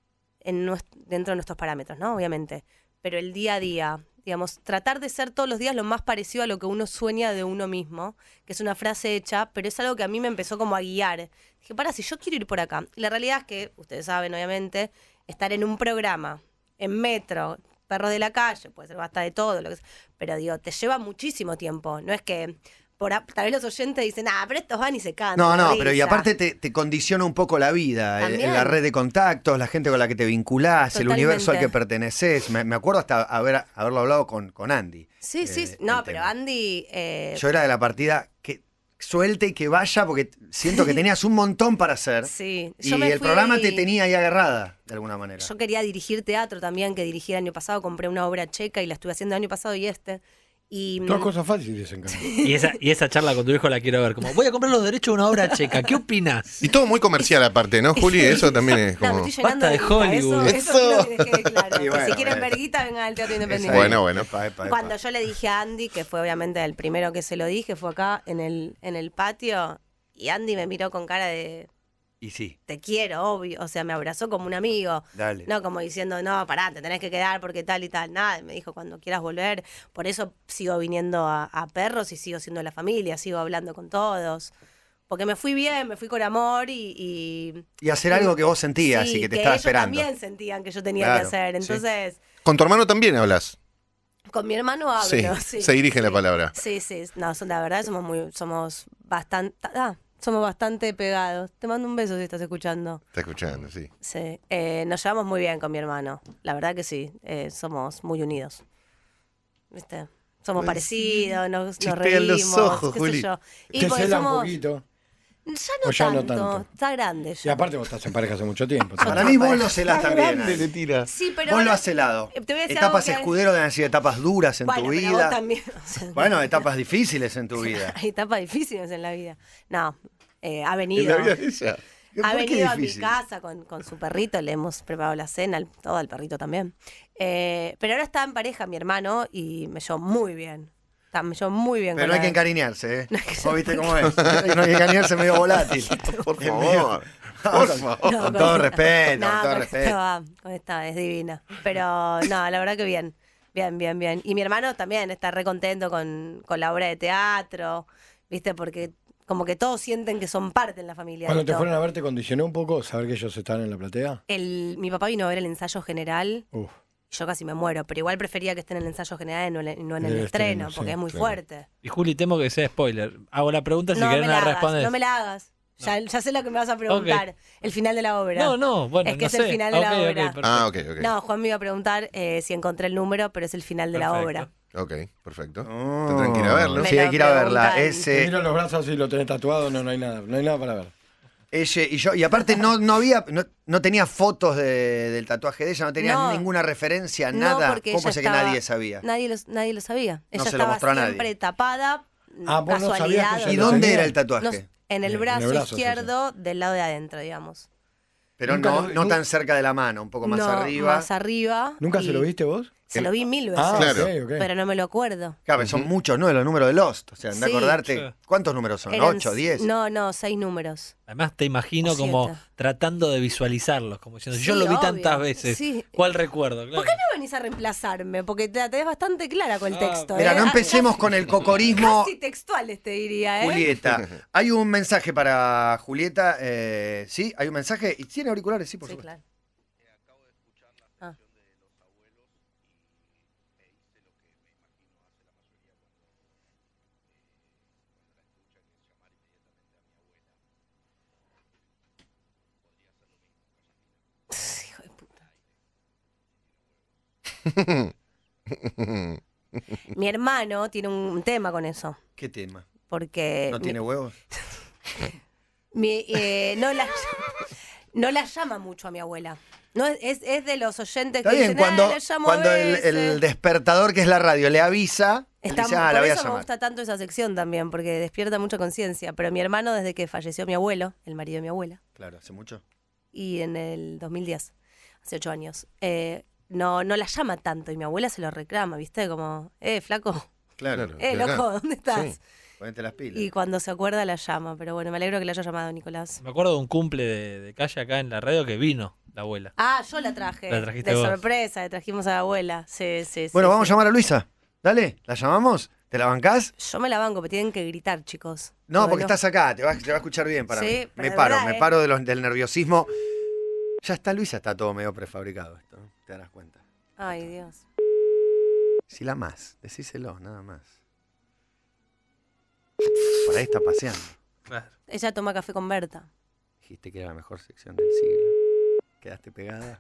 Speaker 3: en nues- dentro de nuestros parámetros, ¿no? Obviamente. Pero el día a día, digamos, tratar de ser todos los días lo más parecido a lo que uno sueña de uno mismo, que es una frase hecha, pero es algo que a mí me empezó como a guiar. Dije, para, si yo quiero ir por acá. Y la realidad es que, ustedes saben, obviamente, estar en un programa, en Metro, Perros de la Calle, puede ser basta de todo, lo que sea, pero digo, te lleva muchísimo tiempo. No es que por a- tal vez los oyentes dicen, ah, pero estos van y se cantan.
Speaker 2: No, no,
Speaker 3: risa".
Speaker 2: pero y aparte te, te condiciona un poco la vida, eh,
Speaker 3: También.
Speaker 2: la red de contactos, la gente con la que te vinculás, el
Speaker 3: Totalmente.
Speaker 2: universo al que perteneces. Me, me acuerdo hasta haber, haberlo hablado con, con Andy.
Speaker 3: Sí,
Speaker 2: eh,
Speaker 3: sí,
Speaker 2: el
Speaker 3: no, pero
Speaker 2: tema.
Speaker 3: Andy... eh,
Speaker 2: Yo era de la partida que suelte y que vaya porque siento que tenías un montón para hacer.
Speaker 3: sí,
Speaker 2: Y
Speaker 3: yo me
Speaker 2: el
Speaker 3: fui-
Speaker 2: programa te tenía ahí agarrada, de alguna manera.
Speaker 3: Yo quería dirigir teatro también, que dirigí el año pasado, compré una obra checa y la estuve haciendo el año pasado y este. Y
Speaker 6: Todas cosas fáciles en cambio.
Speaker 4: Y esa, y esa charla con tu hijo la quiero ver. Como, voy a comprar los derechos de una obra checa. ¿Qué opinas?
Speaker 5: Y todo muy comercial aparte, ¿no, Juli? Eso también es
Speaker 3: No,
Speaker 5: como...
Speaker 3: me estoy llenando
Speaker 4: Basta de
Speaker 3: guita,
Speaker 4: Hollywood.
Speaker 3: Eso, eso quiero que les quede claro.
Speaker 2: Y
Speaker 3: Que
Speaker 2: bueno,
Speaker 3: si quieren
Speaker 2: bueno.
Speaker 3: ver guita, vengan al Teatro
Speaker 2: Esa
Speaker 3: Independiente.
Speaker 2: ahí.
Speaker 5: Bueno, bueno.
Speaker 2: Epa, epa, epa.
Speaker 3: Cuando yo le dije a Andy, que fue obviamente el primero que se lo dije, fue acá en el, en el patio, y Andy me miró con cara de,
Speaker 2: Y sí,
Speaker 3: te quiero, obvio. O sea, me abrazó como un amigo.
Speaker 2: dale.
Speaker 3: No como diciendo, no, pará, te tenés que quedar porque tal y tal. Nada, me dijo, cuando quieras volver. Por eso sigo viniendo a, a Perros y sigo siendo la familia, sigo hablando con todos. Porque me fui bien, me fui con amor y... y
Speaker 2: Y hacer algo que vos sentías
Speaker 3: sí,
Speaker 2: y que te
Speaker 3: que
Speaker 2: estaba
Speaker 3: ellos
Speaker 2: esperando.
Speaker 3: también sentían que yo tenía
Speaker 2: Claro,
Speaker 3: que hacer.
Speaker 2: sí.
Speaker 3: Entonces,
Speaker 5: Con tu hermano también hablas.
Speaker 3: con mi hermano hablo.
Speaker 5: Sí,
Speaker 3: Sí,
Speaker 5: se dirige la
Speaker 3: sí.
Speaker 5: palabra.
Speaker 3: Sí, sí. No, son, la verdad somos muy, somos bastante... Ah, somos bastante pegados. Te mando un beso si estás escuchando.
Speaker 5: Está escuchando, sí.
Speaker 3: Sí, eh, nos llevamos muy bien con mi hermano. La verdad que sí, eh, somos muy unidos. ¿Viste? Somos
Speaker 5: Pues
Speaker 3: parecidos, nos, nos
Speaker 5: chispean los
Speaker 3: reímos,
Speaker 5: ojos,
Speaker 3: qué
Speaker 5: Juli.
Speaker 3: sé yo. Y
Speaker 6: Te
Speaker 3: porque
Speaker 6: cela un
Speaker 3: somos...
Speaker 6: poquito.
Speaker 3: Ya
Speaker 6: O
Speaker 3: no,
Speaker 6: ya no
Speaker 3: tanto,
Speaker 6: tanto.
Speaker 3: está grande
Speaker 6: Y
Speaker 3: ya.
Speaker 6: aparte vos estás en pareja hace mucho tiempo.
Speaker 2: Para mí vos lo celás también.
Speaker 5: Grande
Speaker 2: Ani.
Speaker 5: le tira.
Speaker 3: Sí, pero
Speaker 2: Vos lo
Speaker 3: ahora-
Speaker 2: has celado.
Speaker 3: Eh, te voy a decir
Speaker 2: Etapas
Speaker 3: algo que-
Speaker 2: escudero deben ser etapas duras en
Speaker 3: Bueno,
Speaker 2: tu
Speaker 3: pero
Speaker 2: vida.
Speaker 3: vos también. o sea,
Speaker 2: Bueno, etapas difíciles en tu vida.
Speaker 3: Hay etapas difíciles en la vida. No, eh, ha
Speaker 5: En
Speaker 3: venido.
Speaker 5: la vida de ella.
Speaker 3: Ha
Speaker 2: ¿Por qué
Speaker 3: venido a mi
Speaker 2: difícil?
Speaker 3: casa con, con su perrito, le hemos preparado la cena, el- todo al perrito también. Eh, pero ahora está en pareja mi hermano y me llevó muy bien. Está, me llevó muy bien
Speaker 2: Pero
Speaker 3: con
Speaker 2: no hay
Speaker 3: la-
Speaker 2: que encariñarse, ¿eh?
Speaker 3: No hay que-
Speaker 2: ¿Vos viste cómo es? No hay que encariñarse medio volátil.
Speaker 5: Por
Speaker 2: Es medio-
Speaker 5: favor. Por favor.
Speaker 3: No,
Speaker 2: Con todo
Speaker 3: esta-
Speaker 2: respeto,
Speaker 3: no,
Speaker 2: con todo
Speaker 3: con
Speaker 2: respeto.
Speaker 3: esta va, con esta es divina. Pero no, la verdad que bien. Bien, bien, bien. Y mi hermano también está re contento con, con la obra de teatro, ¿viste? Porque como que todos sienten que son parte en la familia.
Speaker 6: Cuando
Speaker 3: de
Speaker 6: te
Speaker 3: esto.
Speaker 6: fueron a ver, ¿te condicionó un poco saber que ellos están en la platea?
Speaker 3: El, mi papá vino a ver el ensayo general.
Speaker 6: Uf.
Speaker 3: Yo casi me muero, pero igual prefería que esté en el ensayo general y no, en- no en el
Speaker 6: El
Speaker 3: estreno,
Speaker 6: estreno,
Speaker 3: porque
Speaker 6: sí,
Speaker 3: es muy
Speaker 6: claro.
Speaker 3: fuerte.
Speaker 4: Y Juli, temo que sea spoiler. Hago la pregunta si
Speaker 3: no,
Speaker 4: querés
Speaker 3: me
Speaker 4: no
Speaker 3: la
Speaker 4: la
Speaker 3: hagas,
Speaker 4: respondes.
Speaker 3: no me la hagas. Ya, ya sé lo que me vas a preguntar. El final de la obra.
Speaker 4: No, no, bueno,
Speaker 3: Es que
Speaker 4: no
Speaker 3: es
Speaker 4: sé.
Speaker 3: el final de la
Speaker 4: Ok, ok,
Speaker 3: obra.
Speaker 4: perfecto.
Speaker 5: Ah, ok, ok.
Speaker 3: No, Juan me iba a preguntar eh, si encontré el número, pero es el final de la
Speaker 4: Perfecto.
Speaker 3: obra.
Speaker 5: Ok, perfecto.
Speaker 2: Oh.
Speaker 5: Tendrán que ir a verlo.
Speaker 3: Me
Speaker 2: Sí, hay
Speaker 3: lo
Speaker 2: que ir a verla.
Speaker 3: preguntan.
Speaker 2: Es,
Speaker 6: Te
Speaker 2: eh,
Speaker 6: miro los brazos y lo tenés tatuado, no, no hay nada, no hay nada para ver.
Speaker 2: ella y yo. Y aparte no, no había, no, no tenía fotos de- del tatuaje de ella, no tenía
Speaker 3: No.
Speaker 2: ninguna referencia,
Speaker 3: No,
Speaker 2: nada.
Speaker 3: porque
Speaker 2: ¿Cómo
Speaker 3: ella
Speaker 2: sé que
Speaker 3: estaba-
Speaker 2: nadie sabía?
Speaker 3: Nadie lo, nadie lo sabía. Ella
Speaker 2: se lo
Speaker 3: estaba
Speaker 2: mostró a nadie.
Speaker 3: siempre tapada.
Speaker 6: Ah, vos no sabías
Speaker 3: casualidad.
Speaker 6: que ella
Speaker 2: ¿Y
Speaker 6: lo
Speaker 2: dónde
Speaker 6: tenía?
Speaker 2: era el tatuaje?
Speaker 3: No, en el
Speaker 6: En el
Speaker 3: brazo,
Speaker 6: brazo, sí,
Speaker 3: izquierdo del lado de adentro, digamos.
Speaker 2: Pero
Speaker 6: Nunca
Speaker 2: no,
Speaker 6: lo-
Speaker 2: no
Speaker 6: nu-
Speaker 2: tan cerca de la mano, un poco más
Speaker 3: no,
Speaker 2: arriba.
Speaker 3: Más arriba.
Speaker 6: ¿Nunca
Speaker 3: y-
Speaker 6: se lo viste vos?
Speaker 3: Se lo vi mil veces,
Speaker 6: Ah,
Speaker 5: Claro.
Speaker 6: ok, ok.
Speaker 3: pero no me lo acuerdo.
Speaker 2: Claro, son muchos, ¿no? Los números de Lost. O sea, anda a
Speaker 3: Sí.
Speaker 2: acordarte.
Speaker 4: Sí.
Speaker 2: ¿Cuántos números son?
Speaker 3: Eran-
Speaker 2: ¿Ocho, diez?
Speaker 3: No, no, seis números.
Speaker 4: Además te imagino
Speaker 3: O
Speaker 4: como
Speaker 3: siete.
Speaker 4: tratando de visualizarlos, como diciendo, yo
Speaker 3: Sí,
Speaker 4: lo vi
Speaker 3: obvio.
Speaker 4: tantas veces,
Speaker 3: Sí.
Speaker 4: ¿cuál recuerdo? Claro.
Speaker 3: ¿Por qué no venís a reemplazarme? Porque te la tenés bastante clara con el
Speaker 4: Ah,
Speaker 3: texto.
Speaker 2: Mira,
Speaker 3: ¿eh?
Speaker 2: no
Speaker 3: Ah,
Speaker 2: empecemos con el cocorismo.
Speaker 3: Casi textuales, te diría, ¿eh?
Speaker 2: Julieta, hay un mensaje para Julieta. eh, ¿Sí? ¿Hay un mensaje? ¿Y tiene auriculares? Sí, por
Speaker 3: Sí,
Speaker 2: supuesto.
Speaker 3: claro. Ah. Hijo de puta. Mi hermano tiene un tema con eso.
Speaker 2: ¿Qué tema?
Speaker 3: Porque
Speaker 2: ¿No
Speaker 3: mi-
Speaker 2: tiene huevos?
Speaker 3: mi- eh, no, la, no la llama mucho a mi abuela. No, es, es, es de los oyentes
Speaker 2: Está
Speaker 3: que
Speaker 2: bien,
Speaker 3: dicen,
Speaker 2: cuando,
Speaker 3: "Ah, la llamo
Speaker 2: cuando
Speaker 3: a
Speaker 2: el,
Speaker 3: veces".
Speaker 2: el despertador, que es la radio, le avisa, él
Speaker 3: Está-
Speaker 2: dice, ah,
Speaker 3: por
Speaker 2: la voy a
Speaker 3: eso me
Speaker 2: llamar.
Speaker 3: gusta tanto esa sección también, porque despierta mucha conciencia. Pero mi hermano, desde que falleció mi abuelo, el marido de mi abuela,
Speaker 2: Claro, hace mucho.
Speaker 3: y en el dos mil diez, hace ocho años, eh, no, no la llama tanto y mi abuela se lo reclama, ¿viste? Como, eh, flaco,
Speaker 2: Claro,
Speaker 5: Claro.
Speaker 3: eh,
Speaker 5: de acá.
Speaker 3: loco, ¿dónde estás?
Speaker 5: Sí.
Speaker 2: ponete las pilas.
Speaker 3: Y cuando se acuerda la llama, pero bueno, me alegro que la haya llamado, Nicolás.
Speaker 4: Me acuerdo de un cumple de, de calle acá en la radio que vino la abuela.
Speaker 3: Ah, yo la traje.
Speaker 4: La trajiste
Speaker 3: de
Speaker 4: vos.
Speaker 3: sorpresa, le trajimos a la abuela. Sí, sí, sí.
Speaker 2: Bueno, vamos
Speaker 3: sí.
Speaker 2: a llamar a Luisa. Dale, ¿la llamamos? ¿Te la bancás?
Speaker 3: Yo me la banco, pero tienen que gritar, chicos.
Speaker 2: No, porque
Speaker 3: Bueno.
Speaker 2: estás acá, te va, te va a escuchar bien para
Speaker 3: Sí,
Speaker 2: mí.
Speaker 3: pero
Speaker 2: Me
Speaker 3: de
Speaker 2: paro,
Speaker 3: verdad,
Speaker 2: me
Speaker 3: ¿eh?
Speaker 2: paro de los- del nerviosismo. Ya está, Luisa, está todo medio prefabricado esto, ¿no? Te darás cuenta.
Speaker 3: Ay, Dios.
Speaker 2: Si la más, decíselo, nada más. Por ahí está paseando.
Speaker 4: Claro.
Speaker 3: Ella toma café con Berta.
Speaker 2: Dijiste que era la mejor sección del siglo. Quedaste pegada.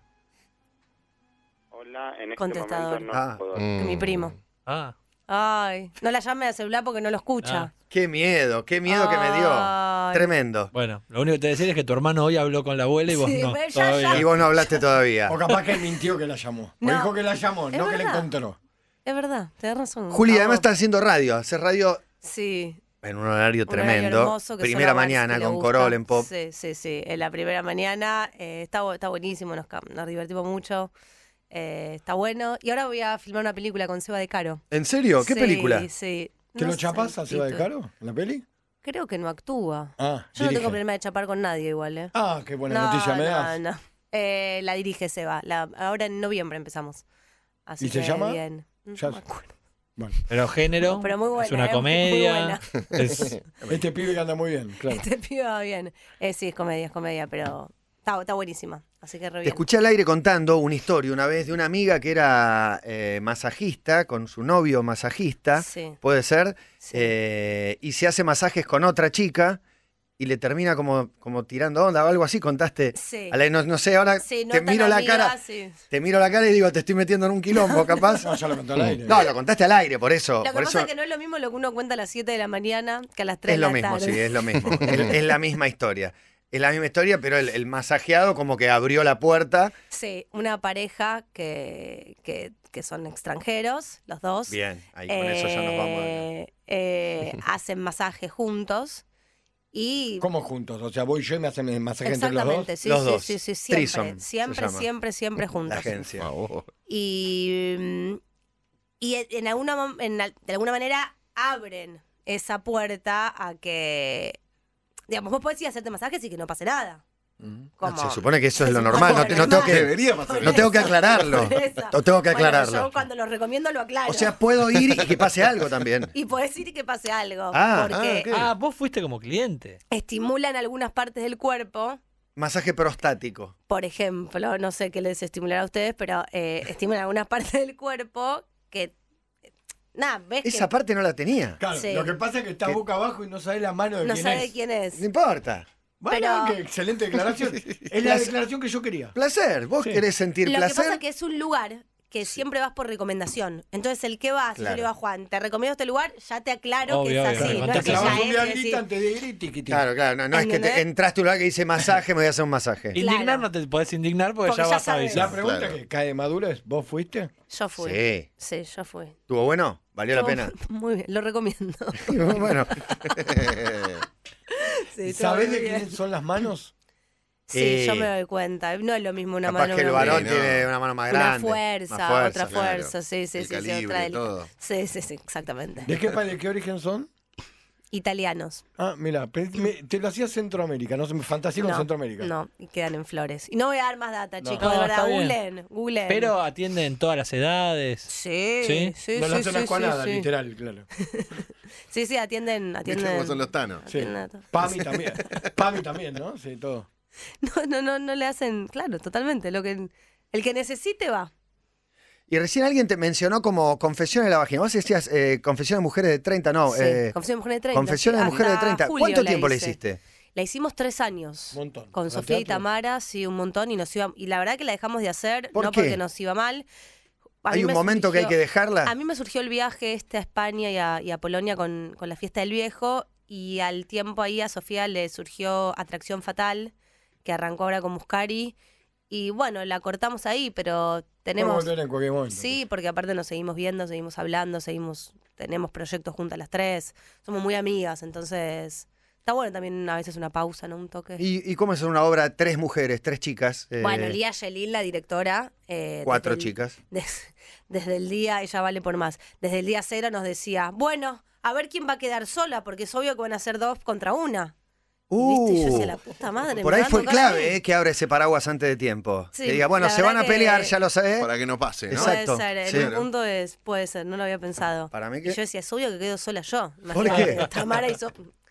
Speaker 7: Hola, en este
Speaker 3: Contestador.
Speaker 7: momento no
Speaker 2: Ah.
Speaker 7: puedo.
Speaker 5: Mm.
Speaker 3: Mi primo.
Speaker 4: Ah,
Speaker 3: Ay, no la llame al celular porque no lo escucha.
Speaker 4: Ah.
Speaker 2: Qué miedo, qué miedo que me dio.
Speaker 3: Ay.
Speaker 2: Tremendo.
Speaker 4: bueno, lo único que te voy a decir es que tu hermano hoy habló con la abuela y vos
Speaker 3: Sí,
Speaker 4: no.
Speaker 3: pues ya,
Speaker 4: todavía.
Speaker 2: Y vos no hablaste todavía.
Speaker 6: O capaz que mintió que la llamó. O
Speaker 3: No.
Speaker 6: dijo que la llamó,
Speaker 3: Es
Speaker 6: no que la
Speaker 3: verdad.
Speaker 6: encontró.
Speaker 3: Es verdad, tenés razón.
Speaker 2: Juli,
Speaker 3: Vamos.
Speaker 2: además está haciendo radio. Hace radio
Speaker 3: Sí.
Speaker 2: en un horario
Speaker 3: un horario
Speaker 2: tremendo.
Speaker 3: hermoso que
Speaker 2: Primera
Speaker 3: solo a Vals
Speaker 2: mañana
Speaker 3: que le
Speaker 2: con
Speaker 3: gusta.
Speaker 2: Corol en Pop.
Speaker 3: Sí, sí, sí. En la primera mañana eh, está, bu- está buenísimo, nos, ca- nos divertimos mucho. Eh, está bueno. Y ahora voy a filmar una película con Seba de Caro.
Speaker 2: ¿En serio? ¿Qué
Speaker 3: Sí,
Speaker 2: película?
Speaker 3: Sí.
Speaker 6: ¿Que
Speaker 3: No
Speaker 6: lo
Speaker 3: sé
Speaker 6: chapas a
Speaker 3: el
Speaker 6: Seba de
Speaker 3: título.
Speaker 6: Caro en la peli?
Speaker 3: Creo que no actúa.
Speaker 6: Ah,
Speaker 3: Yo no
Speaker 6: dirige.
Speaker 3: tengo problema de chapar con nadie igual, ¿eh?
Speaker 6: Ah, qué buena
Speaker 3: no,
Speaker 6: noticia me
Speaker 3: no,
Speaker 6: das.
Speaker 3: no. Eh, la dirige Seba. La, ahora en noviembre empezamos. Así
Speaker 6: ¿Y se
Speaker 3: que
Speaker 6: llama?
Speaker 3: bien. No
Speaker 6: Ya-
Speaker 3: me acuerdo.
Speaker 6: Bueno,
Speaker 4: Pero género,
Speaker 3: Pero muy buena,
Speaker 4: es una
Speaker 3: ¿eh? Muy
Speaker 4: comedia.
Speaker 3: buena.
Speaker 4: es-
Speaker 6: este pibe que anda muy bien, claro.
Speaker 3: Este pibe va bien. Eh, sí, es comedia, es comedia, pero está, está buenísima. Así que re
Speaker 2: Te
Speaker 3: bien.
Speaker 2: escuché al aire contando una historia una vez de una amiga que era eh, masajista, con su novio masajista,
Speaker 3: Sí.
Speaker 2: puede ser,
Speaker 3: Sí.
Speaker 2: eh, y se hace masajes con otra chica y le termina como, como tirando onda o algo así, contaste.
Speaker 3: Sí.
Speaker 2: al aire, no, no sé, ahora
Speaker 3: Sí, no
Speaker 2: te
Speaker 3: tan
Speaker 2: miro la
Speaker 3: amiga,
Speaker 2: cara,
Speaker 3: sí.
Speaker 2: te miro la cara y digo, te estoy metiendo en un quilombo, capaz.
Speaker 6: No, ya lo contó al aire.
Speaker 2: No, lo contaste al aire, por eso.
Speaker 3: Lo que
Speaker 2: por
Speaker 3: pasa
Speaker 2: eso
Speaker 3: es que no es lo mismo lo que uno cuenta a las siete de la mañana que a las tres
Speaker 2: es
Speaker 3: de
Speaker 2: lo
Speaker 3: la
Speaker 2: mismo,
Speaker 3: tarde.
Speaker 2: sí, es lo mismo. es, es la misma historia. Es la misma historia, pero el, el masajeado como que abrió la puerta.
Speaker 3: Sí, una pareja que, que, que son extranjeros, los dos.
Speaker 2: Bien, ahí con eso ya nos vamos.
Speaker 3: Eh, eh, hacen masaje juntos y
Speaker 6: ¿Cómo juntos? O sea, voy yo y me hacen el masaje entre los dos.
Speaker 3: exactamente, sí,
Speaker 2: Los
Speaker 3: sí,
Speaker 2: dos.
Speaker 3: sí, sí, siempre,
Speaker 2: Threesome, se
Speaker 3: siempre,
Speaker 2: llama.
Speaker 3: siempre, siempre
Speaker 2: La
Speaker 3: juntos.
Speaker 2: agencia.
Speaker 5: Por favor.
Speaker 3: Y, mm, y en alguna, mom- en al- de alguna manera abren esa puerta a que, digamos, vos podés ir a hacerte masajes y que no pase nada. Como-
Speaker 2: Se supone que eso es
Speaker 3: se
Speaker 2: lo
Speaker 3: supone
Speaker 2: normal, no, te- no tengo que,
Speaker 5: Debería pasar.
Speaker 2: no tengo que aclararlo.
Speaker 3: Por eso.
Speaker 2: No tengo que
Speaker 3: Bueno,
Speaker 2: aclararlo.
Speaker 3: yo cuando lo recomiendo lo aclaro.
Speaker 2: O sea, puedo ir y que pase algo también.
Speaker 3: y podés ir y que pase algo.
Speaker 2: Ah,
Speaker 3: porque
Speaker 5: ah, ok.
Speaker 4: Ah, vos fuiste como cliente.
Speaker 3: estimulan algunas partes del cuerpo.
Speaker 2: Masaje prostático.
Speaker 3: Por ejemplo, no sé qué les estimulará a ustedes, pero eh, estimulan algunas partes del cuerpo que. eh, Nada, ves
Speaker 2: Esa
Speaker 3: que
Speaker 2: parte no la tenía.
Speaker 6: Claro,
Speaker 3: Sí.
Speaker 6: lo que pasa es que está
Speaker 2: ¿Qué?
Speaker 6: boca abajo y no sabe la mano de
Speaker 3: no
Speaker 6: quién
Speaker 3: sabe
Speaker 6: es.
Speaker 3: quién es.
Speaker 2: No importa.
Speaker 6: Bueno,
Speaker 3: Pero-
Speaker 6: qué excelente declaración. Es la declaración que yo quería.
Speaker 2: Placer. ¿Vos
Speaker 6: Sí.
Speaker 2: querés sentir
Speaker 3: Lo que
Speaker 2: placer?
Speaker 3: pasa es que es un lugar que siempre vas por recomendación. Entonces, el que va, si
Speaker 2: Claro.
Speaker 3: yo le digo a Juan, te recomiendo este lugar, ya te aclaro
Speaker 4: Obvio,
Speaker 3: que es
Speaker 4: obvio,
Speaker 3: así.
Speaker 4: obvio.
Speaker 3: No
Speaker 4: Te
Speaker 3: es que
Speaker 6: Clavas
Speaker 3: ya
Speaker 6: un
Speaker 3: es,
Speaker 6: viandita
Speaker 3: decir,
Speaker 6: antes de ir y tiqui, tiqui.
Speaker 2: Claro, claro. No, no es que te,
Speaker 3: ¿Entendés?
Speaker 2: entraste a un lugar que dice masaje, me voy a hacer un masaje.
Speaker 3: Claro.
Speaker 4: Indignar no te podés indignar porque,
Speaker 3: Porque
Speaker 4: ya
Speaker 3: ya
Speaker 4: vas a
Speaker 3: sabes.
Speaker 4: avisar.
Speaker 6: La pregunta
Speaker 5: Claro.
Speaker 6: que cae de madura es, ¿vos fuiste?
Speaker 3: Yo fui.
Speaker 2: Sí.
Speaker 3: Sí, yo fui.
Speaker 2: ¿Estuvo bueno? ¿Valió la
Speaker 3: Estuvo
Speaker 2: pena?
Speaker 3: Muy bien, lo recomiendo.
Speaker 2: bueno.
Speaker 3: Sí, estuvo
Speaker 6: ¿Sabés
Speaker 3: muy
Speaker 6: de
Speaker 3: bien.
Speaker 6: quiénes son las manos?
Speaker 3: Sí,
Speaker 2: Eh,
Speaker 3: yo me doy cuenta. No es lo mismo una
Speaker 2: Capaz
Speaker 3: mano
Speaker 2: que el
Speaker 3: una
Speaker 2: varón
Speaker 5: Sí, no.
Speaker 2: tiene una mano más
Speaker 3: Una
Speaker 2: grande.
Speaker 3: fuerza,
Speaker 2: más fuerza.
Speaker 3: otra
Speaker 5: claro.
Speaker 3: fuerza, sí, sí,
Speaker 5: El
Speaker 3: sí, sí,
Speaker 5: calibre,
Speaker 3: otra del-
Speaker 5: todo.
Speaker 3: Sí, sí, sí, exactamente.
Speaker 6: ¿De qué, pa- de qué origen son?
Speaker 3: Italianos.
Speaker 6: Ah, mira, te lo hacía Centroamérica, no se me fantasía con
Speaker 3: no,
Speaker 6: Centroamérica.
Speaker 3: no, y quedan en Flores. Y no voy a dar más data,
Speaker 6: No.
Speaker 3: chicos,
Speaker 4: No,
Speaker 3: de verdad,
Speaker 4: está bien.
Speaker 3: googleen, googleen.
Speaker 4: Pero atienden todas las edades.
Speaker 3: Sí,
Speaker 4: ¿Sí?
Speaker 3: sí,
Speaker 6: No
Speaker 3: sí,
Speaker 6: la
Speaker 3: sí,
Speaker 6: zona
Speaker 3: sí,
Speaker 6: escualada,
Speaker 3: sí.
Speaker 6: literal, claro.
Speaker 3: Sí, sí, atienden,
Speaker 5: ¿Viste
Speaker 3: atienden.
Speaker 5: cómo son los tanos?
Speaker 6: Sí.
Speaker 3: atienden a todo.
Speaker 6: Pami también. Pami también, ¿no? Sí, todo.
Speaker 3: No, no, no, no le hacen, claro, totalmente. Lo que el que necesite va.
Speaker 2: Y recién alguien te mencionó como confesiones de la vagina. Vos decías eh, confesiones de mujeres de treinta, no.
Speaker 3: Sí,
Speaker 2: eh,
Speaker 3: Confesiones de Mujeres de treinta.
Speaker 2: confesiones de
Speaker 3: sí,
Speaker 2: mujeres de
Speaker 3: hasta
Speaker 2: treinta.
Speaker 3: julio
Speaker 2: ¿Cuánto
Speaker 3: la
Speaker 2: tiempo le
Speaker 3: hice.
Speaker 2: hiciste?
Speaker 3: La hicimos tres años.
Speaker 6: Un montón.
Speaker 3: Con
Speaker 6: ¿Al
Speaker 3: Sofía y
Speaker 6: teatro?
Speaker 3: Tamara, sí, un montón. Y nos iba, y la verdad que la dejamos de hacer,
Speaker 2: ¿Por
Speaker 3: no
Speaker 2: qué?
Speaker 3: porque nos iba mal. A mí
Speaker 2: ¿Hay un
Speaker 3: me
Speaker 2: momento que hay
Speaker 3: surgió-
Speaker 2: que dejarla?
Speaker 3: A mí me surgió el viaje este a España y a, y a Polonia con, con la fiesta del viejo. Y al tiempo ahí a Sofía le surgió Atracción Fatal, que arrancó ahora con Muscari. Y bueno, la cortamos ahí, pero tenemos...
Speaker 6: Puede volver en cualquier momento.
Speaker 3: Sí, porque aparte nos seguimos viendo, seguimos hablando, seguimos, tenemos proyectos juntas las tres, somos muy amigas, entonces está bueno también a veces una pausa, ¿no? Un toque.
Speaker 2: ¿Y, y cómo es una obra? Tres mujeres, tres chicas. eh,
Speaker 3: Bueno, Lía Yelin, la directora. eh,
Speaker 2: Cuatro
Speaker 3: desde el-
Speaker 2: chicas.
Speaker 3: des- desde el día, ella vale por más, desde el día cero nos decía, bueno, a ver quién va a quedar sola, porque es obvio que van a ser dos contra una. Y, ¿viste? Yo decía, la puta madre.
Speaker 2: Por
Speaker 3: me
Speaker 2: ahí
Speaker 3: van a
Speaker 2: fue
Speaker 3: tocar a mí.
Speaker 2: clave eh, que abre ese paraguas antes de tiempo.
Speaker 3: Sí,
Speaker 2: que diga, bueno,
Speaker 3: la
Speaker 2: se van a
Speaker 3: verdad que-
Speaker 2: pelear, ya lo sabés.
Speaker 5: Para que no pase, ¿no?
Speaker 2: Exacto.
Speaker 3: Puede ser, en
Speaker 2: sí.
Speaker 3: un punto es, puede ser, no lo había pensado.
Speaker 2: Para mí
Speaker 3: Y
Speaker 2: que...
Speaker 3: yo decía, es obvio que quedo sola yo.
Speaker 2: ¿Por
Speaker 3: Imagínate,
Speaker 2: qué?
Speaker 3: Tamara y So-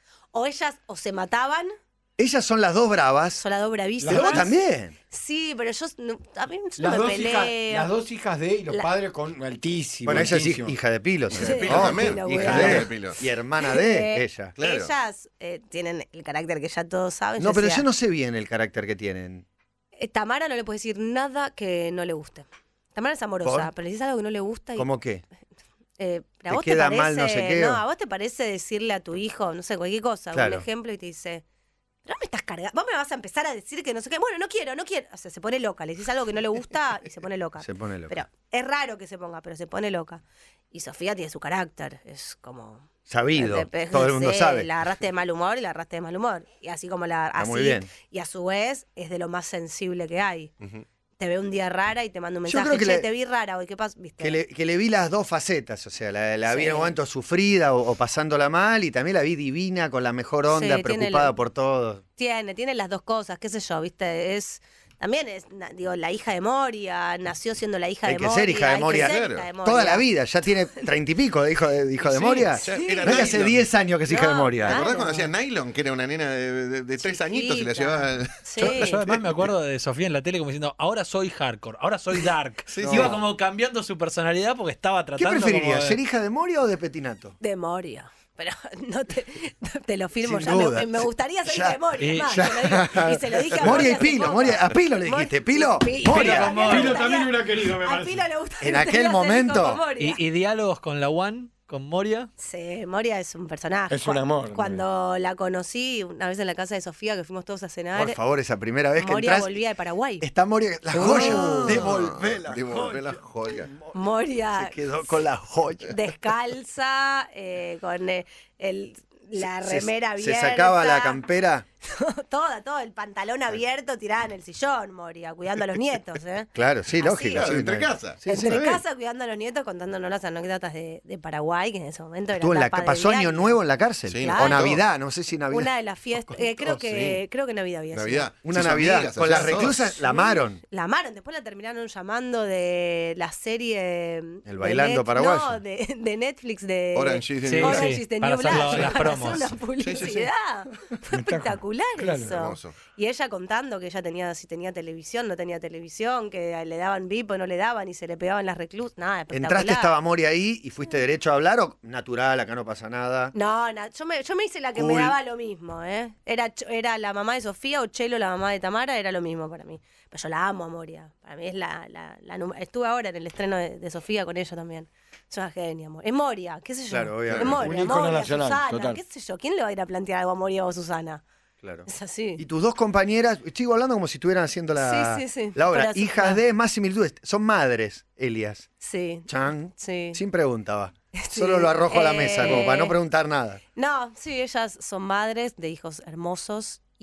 Speaker 3: O ellas o se mataban,
Speaker 2: Ellas son las dos bravas.
Speaker 3: son las dos bravísimas.
Speaker 2: Pero vos
Speaker 6: dos?
Speaker 2: también.
Speaker 3: Sí, pero yo no- a mí yo
Speaker 6: Las
Speaker 3: no me
Speaker 6: dos,
Speaker 3: peleo.
Speaker 6: hijas, las dos hijas de y los
Speaker 3: La-
Speaker 6: padres con altísimo.
Speaker 2: Bueno, ella es
Speaker 6: altísimo.
Speaker 2: hij- hija de Pilo.
Speaker 5: Hija de
Speaker 2: ¿sí?
Speaker 5: Pilo
Speaker 2: Oh,
Speaker 5: también.
Speaker 3: Pilo,
Speaker 2: hija
Speaker 3: güey.
Speaker 2: de
Speaker 5: de Pilo.
Speaker 2: y hermana de
Speaker 3: Eh,
Speaker 2: ella.
Speaker 5: Claro.
Speaker 3: Ellas eh, tienen el carácter que ya todos saben.
Speaker 2: No, pero
Speaker 3: decía,
Speaker 2: yo no sé bien el carácter que tienen.
Speaker 3: eh, Tamara no le puede decir nada que no le guste. Tamara es amorosa,
Speaker 2: ¿Por?
Speaker 3: pero le dices algo que no le gusta y
Speaker 2: ¿Cómo qué?
Speaker 3: eh, ¿a
Speaker 2: ¿Te
Speaker 3: vos
Speaker 2: queda
Speaker 3: te parece,
Speaker 2: mal no sé qué, o?
Speaker 3: a vos te parece decirle a tu hijo, no sé, cualquier cosa,
Speaker 2: Claro.
Speaker 3: un ejemplo y te dice, pero me estás cargando, vos me vas a empezar a decir que no sé qué, bueno, no quiero, no quiero, o sea, se pone loca, le dices algo que no le gusta y se pone loca.
Speaker 2: Se pone loca.
Speaker 3: Pero es raro que se ponga, pero se pone loca. Y Sofía tiene su carácter, es como...
Speaker 2: Sabido.
Speaker 3: de- de-
Speaker 2: Todo el mundo
Speaker 3: sí,
Speaker 2: sabe.
Speaker 3: La agarraste de mal humor y la agarraste de mal humor. Y así como la...
Speaker 2: Está
Speaker 3: así,
Speaker 2: muy bien.
Speaker 3: Y a su vez es de lo más sensible que hay.
Speaker 5: Ujú.
Speaker 3: Te ve un día rara y te manda un
Speaker 2: Yo
Speaker 3: mensaje,
Speaker 2: creo que
Speaker 3: che,
Speaker 2: le-
Speaker 3: te vi rara hoy, ¿qué pasa? ¿Viste?
Speaker 2: Que le, que le vi las dos facetas, o sea, la, la vi en
Speaker 3: Sí.
Speaker 2: un momento sufrida o, o pasándola mal y también la vi divina, con la mejor onda,
Speaker 3: Sí, tiene
Speaker 2: preocupada
Speaker 3: la-
Speaker 2: por todo.
Speaker 3: Tiene, tiene las dos cosas, qué sé yo, ¿viste? Es también es, na- digo, la hija de Moria, nació siendo la hija
Speaker 2: Hay
Speaker 3: de
Speaker 2: que
Speaker 3: Moria.
Speaker 2: ser hija de
Speaker 3: hay que
Speaker 2: Moria.
Speaker 3: ser
Speaker 5: Claro.
Speaker 3: hija de Moria.
Speaker 2: Toda la vida, ya tiene treinta y pico de hijo de, hijo de
Speaker 5: Sí,
Speaker 2: Moria.
Speaker 5: ya
Speaker 3: Sí.
Speaker 5: era
Speaker 2: No es que hace
Speaker 5: nylon.
Speaker 2: diez años que es hija de
Speaker 3: No,
Speaker 2: Moria.
Speaker 5: ¿Te acordás
Speaker 3: Claro.
Speaker 5: cuando hacía Nylon, que era una nena de, de- de tres añitos y la
Speaker 3: Chiquita.
Speaker 5: llevaba...
Speaker 3: Sí.
Speaker 4: Yo, yo además me acuerdo de Sofía en la tele como diciendo, ahora soy hardcore, ahora soy dark.
Speaker 5: Sí,
Speaker 4: Iba
Speaker 5: sí.
Speaker 4: como cambiando su personalidad porque estaba
Speaker 2: ¿Qué
Speaker 4: tratando
Speaker 2: preferirías,
Speaker 4: como de-
Speaker 2: ser hija de Moria o de Petinato?
Speaker 3: De Moria. Pero no te, no te lo firmo
Speaker 2: Sin
Speaker 3: ya. Me-
Speaker 2: duda.
Speaker 3: Me, gustaría ser
Speaker 2: Ya.
Speaker 3: hija de Moria.
Speaker 4: Eh,
Speaker 3: más,
Speaker 2: ya.
Speaker 3: te lo digo. Y se lo dije a
Speaker 2: Moria y
Speaker 3: hace
Speaker 2: Pilo,
Speaker 3: poco.
Speaker 2: Moria, a Pilo le dijiste, Pilo,
Speaker 3: Pi-
Speaker 2: Moria.
Speaker 3: Pilo también le
Speaker 6: Pilo
Speaker 3: gustaría-
Speaker 6: también hubiera querido, me
Speaker 3: A
Speaker 6: parece.
Speaker 3: Pilo le gustaría
Speaker 2: En aquel
Speaker 3: ser hijo
Speaker 2: momento.
Speaker 3: con Moria.
Speaker 4: Y, y diálogos con la One, con Moria.
Speaker 3: Sí, Moria es un personaje.
Speaker 6: Es un
Speaker 3: Cu-
Speaker 6: amor,
Speaker 3: Cuando la conocí una vez en la casa de Sofía, que fuimos todos a cenar,
Speaker 2: Por favor, esa primera vez que
Speaker 3: Moria
Speaker 2: entras,
Speaker 3: volvía de Paraguay.
Speaker 2: está Moria, la
Speaker 3: Oh.
Speaker 2: joya, devolvé la
Speaker 5: Devolvé la
Speaker 2: joya.
Speaker 5: joya.
Speaker 3: Moria
Speaker 2: Se quedó con la joya.
Speaker 3: descalza, eh, con eh, el, la
Speaker 2: Se-
Speaker 3: remera
Speaker 2: se,
Speaker 3: abierta.
Speaker 2: Se sacaba la campera.
Speaker 3: Toda, todo, el pantalón abierto tirada en el sillón, Moria, cuidando a los nietos, ¿eh?
Speaker 2: Claro, sí,
Speaker 3: Así.
Speaker 2: lógico.
Speaker 5: Claro,
Speaker 2: sí,
Speaker 5: entre
Speaker 2: no hay-
Speaker 5: casa.
Speaker 2: Sí, sí,
Speaker 3: Entre
Speaker 2: está bien.
Speaker 3: casa cuidando a los nietos, contándonos las anécdotas de, de Paraguay, que en ese momento era
Speaker 2: Estuvo en la,
Speaker 3: tapa de
Speaker 2: pasó año
Speaker 3: diario.
Speaker 2: nuevo en la cárcel.
Speaker 5: Sí,
Speaker 2: o
Speaker 3: claro.
Speaker 2: Navidad, no sé si Navidad.
Speaker 3: Una de las fiestas, eh, creo
Speaker 5: Oh,
Speaker 3: que
Speaker 5: sí.
Speaker 3: creo que Navidad había sido.
Speaker 5: Navidad.
Speaker 2: Una
Speaker 5: Sí,
Speaker 2: Navidad.
Speaker 5: amigas,
Speaker 2: con las
Speaker 5: allá todos.
Speaker 2: reclusas la amaron.
Speaker 3: La amaron, después la terminaron llamando de la serie
Speaker 2: El
Speaker 3: de
Speaker 2: Bailando
Speaker 3: Net-
Speaker 2: Paraguayo.
Speaker 3: No, de, de Netflix de
Speaker 5: Orange is the
Speaker 4: Sí,
Speaker 5: New
Speaker 3: Orange
Speaker 5: Black.
Speaker 3: is the
Speaker 4: para
Speaker 3: New
Speaker 4: hacer
Speaker 3: Black,
Speaker 4: lo- las
Speaker 3: para
Speaker 4: promos.
Speaker 3: hacer una publicidad. Fue espectacular
Speaker 6: Claro.
Speaker 3: eso.
Speaker 5: Hermoso.
Speaker 3: Y ella contando que ella tenía, si tenía televisión, no tenía televisión, que le daban V I P o no le daban y se le pegaban las reclusas. Nada, espectacular.
Speaker 2: ¿Entraste, estaba Moria ahí y fuiste derecho a hablar o natural, acá no pasa nada?
Speaker 3: No, no, yo me, yo me hice la que
Speaker 2: Cool.
Speaker 3: me daba lo mismo, ¿eh? Era, Ch- era la mamá de Sofía o Chelo, la mamá de Tamara, era lo mismo para mí. Pero yo la amo a Moria. Para mí es la, la, la num- Estuve ahora en el estreno de, de Sofía con ella también. Es una genia, amor. Es Moria, qué sé yo.
Speaker 2: Claro, obviamente.
Speaker 3: es Moria,
Speaker 6: Un ícono
Speaker 3: Moria,
Speaker 6: nacional,
Speaker 3: Susana,
Speaker 6: total.
Speaker 3: qué sé yo. ¿Quién le va a ir a plantear algo a Moria o a Susana?
Speaker 2: Claro.
Speaker 3: Es así.
Speaker 2: Y tus dos compañeras, estoy hablando como si estuvieran haciendo la,
Speaker 3: Sí, sí, sí.
Speaker 2: la obra.
Speaker 3: Pero-
Speaker 2: Hijas de más similitudes. Son madres, Elias.
Speaker 3: Sí,
Speaker 2: Chan.
Speaker 3: sí.
Speaker 2: Sin pregunta va.
Speaker 3: Sí,
Speaker 2: Solo lo arrojo a la
Speaker 3: eh,
Speaker 2: mesa, como para no preguntar nada.
Speaker 3: No, sí, ellas son madres de hijos hermosos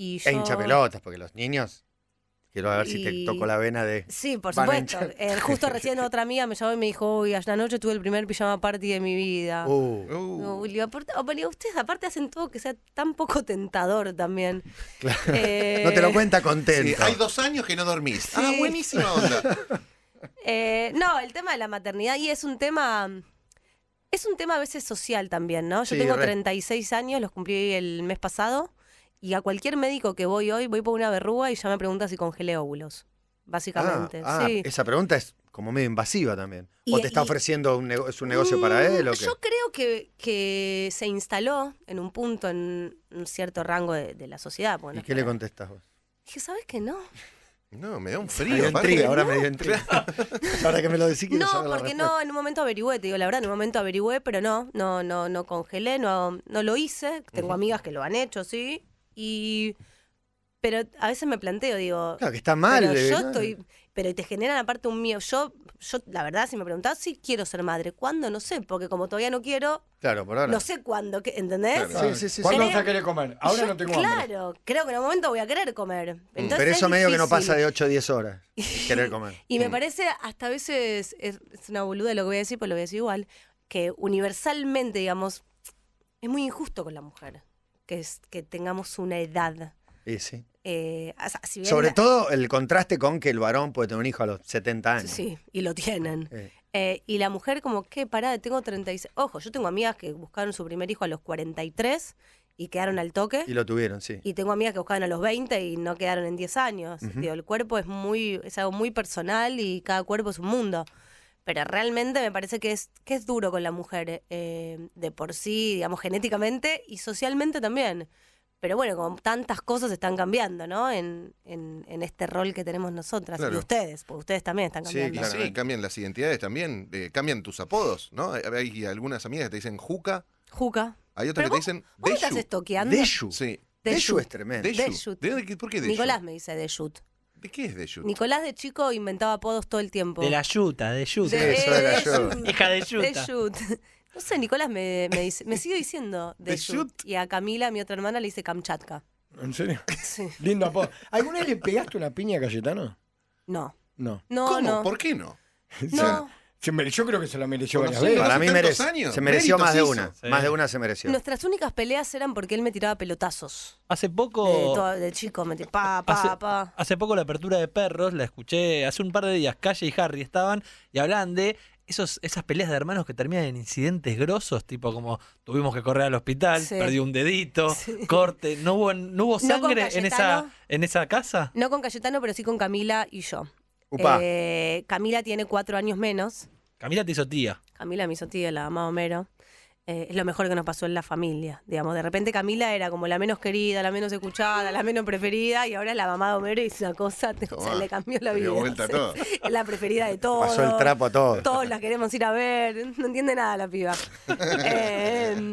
Speaker 3: Y yo...
Speaker 2: E hincha pelotas, porque los niños... Quiero ver si te
Speaker 3: Y-
Speaker 2: toco la vena de...
Speaker 3: Sí, por
Speaker 2: Van a
Speaker 3: supuesto.
Speaker 2: hinchar.
Speaker 3: Eh, justo recién otra amiga me llamó y me dijo, uy, anoche tuve el primer pijama party de mi vida.
Speaker 2: Uh,
Speaker 5: Uh,
Speaker 3: No, y aparte- oh, pero ustedes aparte hacen todo que sea tan poco tentador también.
Speaker 2: claro.
Speaker 3: Eh,
Speaker 2: No te lo cuenta contento.
Speaker 5: sí, hay dos años que no dormís. Ah,
Speaker 3: Sí.
Speaker 5: buenísima onda.
Speaker 3: Eh, no, el tema de la maternidad y es un tema, es un tema a veces social también, ¿no? Yo
Speaker 2: Sí,
Speaker 3: tengo
Speaker 2: re.
Speaker 3: treinta y seis años, los cumplí el mes pasado y a cualquier médico que voy hoy voy por una verruga y ya me pregunta si congelé óvulos, básicamente.
Speaker 2: Ah, ah,
Speaker 3: sí.
Speaker 2: esa pregunta es como medio invasiva también.
Speaker 3: Y-
Speaker 2: ¿O te está
Speaker 3: y-
Speaker 2: ofreciendo un, nego- es un negocio para él o qué?
Speaker 3: Yo creo que, que se instaló en un punto, en un cierto rango de, de la sociedad. porque
Speaker 2: ¿Y
Speaker 3: no
Speaker 2: qué le
Speaker 3: es para-
Speaker 2: contestas vos?
Speaker 3: Dije, ¿sabes que no?
Speaker 5: No, me da un
Speaker 2: Me
Speaker 5: frío.
Speaker 2: dio
Speaker 5: aparte.
Speaker 2: intriga, ahora me dio intriga. Ahora que me lo decís quiero
Speaker 3: No,
Speaker 2: saber la
Speaker 3: porque
Speaker 2: respuesta.
Speaker 3: no, en un momento averigüé, te digo la verdad, en un momento averigüé, pero no, no, no, no congelé, no, no lo hice. Tengo amigas que lo han hecho, sí. Y pero a veces me planteo, digo,
Speaker 2: Claro, que está mal.
Speaker 3: pero
Speaker 2: eh,
Speaker 3: yo
Speaker 2: ¿no?
Speaker 3: estoy, pero te generan aparte un miedo. Yo, yo, la verdad, si me preguntás, sí quiero ser madre. ¿Cuándo? No sé, porque como todavía no quiero,
Speaker 2: Claro, por ahora.
Speaker 3: no sé cuándo, ¿qué- ¿entendés?
Speaker 5: Claro.
Speaker 2: Sí, sí, sí,
Speaker 6: ¿Cuándo
Speaker 3: sí.
Speaker 6: vas a querer comer? Ahora
Speaker 3: Yo,
Speaker 6: no tengo hambre.
Speaker 3: Claro, creo que en un momento voy a querer comer. Entonces
Speaker 2: Pero eso
Speaker 3: es
Speaker 2: medio que no
Speaker 3: difícil.
Speaker 2: pasa de ocho a diez horas. Querer comer.
Speaker 3: Y me parece, hasta a veces, es, es una boluda lo que voy a decir, pero lo voy a decir igual, que universalmente, digamos, es muy injusto con la mujer que, es, que tengamos una edad.
Speaker 2: Sí, sí.
Speaker 3: Eh, o sea, si bien
Speaker 2: Sobre
Speaker 3: la-
Speaker 2: todo el contraste con que el varón puede tener un hijo a los setenta años.
Speaker 3: Sí, y lo tienen.
Speaker 2: Eh,
Speaker 3: Eh, y la mujer como, ¿qué? Pará, tengo treinta y seis. Ojo, yo tengo amigas que buscaron su primer hijo a los cuarenta y tres y quedaron al toque.
Speaker 2: y lo tuvieron, sí.
Speaker 3: Y tengo amigas que buscaban a los veinte y no quedaron en diez años.
Speaker 2: Ujú.
Speaker 3: Digo, el cuerpo es muy, es algo muy personal y cada cuerpo es un mundo. Pero realmente me parece que es, que es duro con la mujer eh, de por sí, digamos, genéticamente y socialmente también. Pero bueno, como tantas cosas están cambiando, ¿no? En, en, en este rol que tenemos nosotras
Speaker 5: Claro.
Speaker 3: y ustedes, porque ustedes también están
Speaker 2: Sí,
Speaker 3: cambiando.
Speaker 5: Y
Speaker 2: claro.
Speaker 5: sí, cambian las identidades también, eh, cambian tus apodos, ¿no? Hay, hay algunas amigas que te dicen Juca,
Speaker 3: Juca.
Speaker 5: hay otras
Speaker 3: Pero
Speaker 5: que te dicen
Speaker 3: ¿Vos me estás
Speaker 5: Deyu.
Speaker 3: estoqueando?
Speaker 2: Deshu.
Speaker 5: Sí,
Speaker 2: Deshu
Speaker 3: Deshu.
Speaker 2: es tremendo.
Speaker 5: Deyu.
Speaker 3: Deshut.
Speaker 5: ¿De dónde- ¿Por qué Deyu?
Speaker 3: Nicolás me dice Deshut.
Speaker 5: ¿De qué es Deyu?
Speaker 3: Nicolás de chico inventaba apodos todo el tiempo.
Speaker 4: De la yuta, de yuta.
Speaker 2: De- eso de la
Speaker 3: Deshut.
Speaker 2: yuta.
Speaker 4: Hija de yuta.
Speaker 3: Deshut. No sé, Nicolás me, me, dice, me sigue diciendo
Speaker 5: Deshut.
Speaker 3: Deshut. Y a Camila, mi otra hermana, le dice Kamchatka.
Speaker 6: ¿En serio?
Speaker 3: Sí.
Speaker 6: Lindo apodo. ¿Alguna vez le pegaste una piña a Cayetano?
Speaker 3: No.
Speaker 6: No.
Speaker 3: No,
Speaker 5: ¿Cómo?
Speaker 3: no.
Speaker 5: ¿Por qué no?
Speaker 3: No.
Speaker 6: Se mere- Yo creo que se la mereció varias
Speaker 5: Conocido.
Speaker 6: veces.
Speaker 2: Para mí
Speaker 5: Hace tantos
Speaker 2: merece,
Speaker 5: años.
Speaker 2: se mereció
Speaker 5: Méritos
Speaker 2: más de
Speaker 5: hizo.
Speaker 2: una.
Speaker 4: Sí.
Speaker 2: Más de una se mereció.
Speaker 3: Nuestras únicas peleas eran porque él me tiraba pelotazos.
Speaker 4: Hace
Speaker 3: De,
Speaker 4: poco.
Speaker 3: todo- de chico, me tiraba pa, pa,
Speaker 4: Hace-
Speaker 3: pa.
Speaker 4: Hace poco la apertura de perros, la escuché hace un par de días. Calle y Harry estaban y hablaban de esos, esas peleas de hermanos que terminan en incidentes grosos, tipo como tuvimos que correr al hospital,
Speaker 3: Sí.
Speaker 4: perdió un dedito,
Speaker 3: Sí.
Speaker 4: corte. ¿No hubo, no hubo
Speaker 3: No con
Speaker 4: sangre en, esa,
Speaker 3: Cayetano.
Speaker 4: en esa casa?
Speaker 3: No con Cayetano, pero sí con Camila y yo.
Speaker 2: Upa.
Speaker 3: Eh, Camila tiene cuatro años menos.
Speaker 4: Camila te hizo tía.
Speaker 3: Camila, mi tía, la mamá Homero. Eh, es lo mejor que nos pasó en la familia. Digamos, de repente Camila era como la menos querida, la menos escuchada, la menos preferida, y ahora es la mamá de Homero y es una cosa, te- o sea,
Speaker 5: Tomá,
Speaker 3: le cambió la
Speaker 5: le
Speaker 3: vida.
Speaker 5: dio vuelta a
Speaker 3: Sí.
Speaker 5: todo.
Speaker 3: Es la preferida de todos.
Speaker 2: Pasó el trapo a todos.
Speaker 3: Todos la queremos ir a ver. No entiende nada la piba. Eh,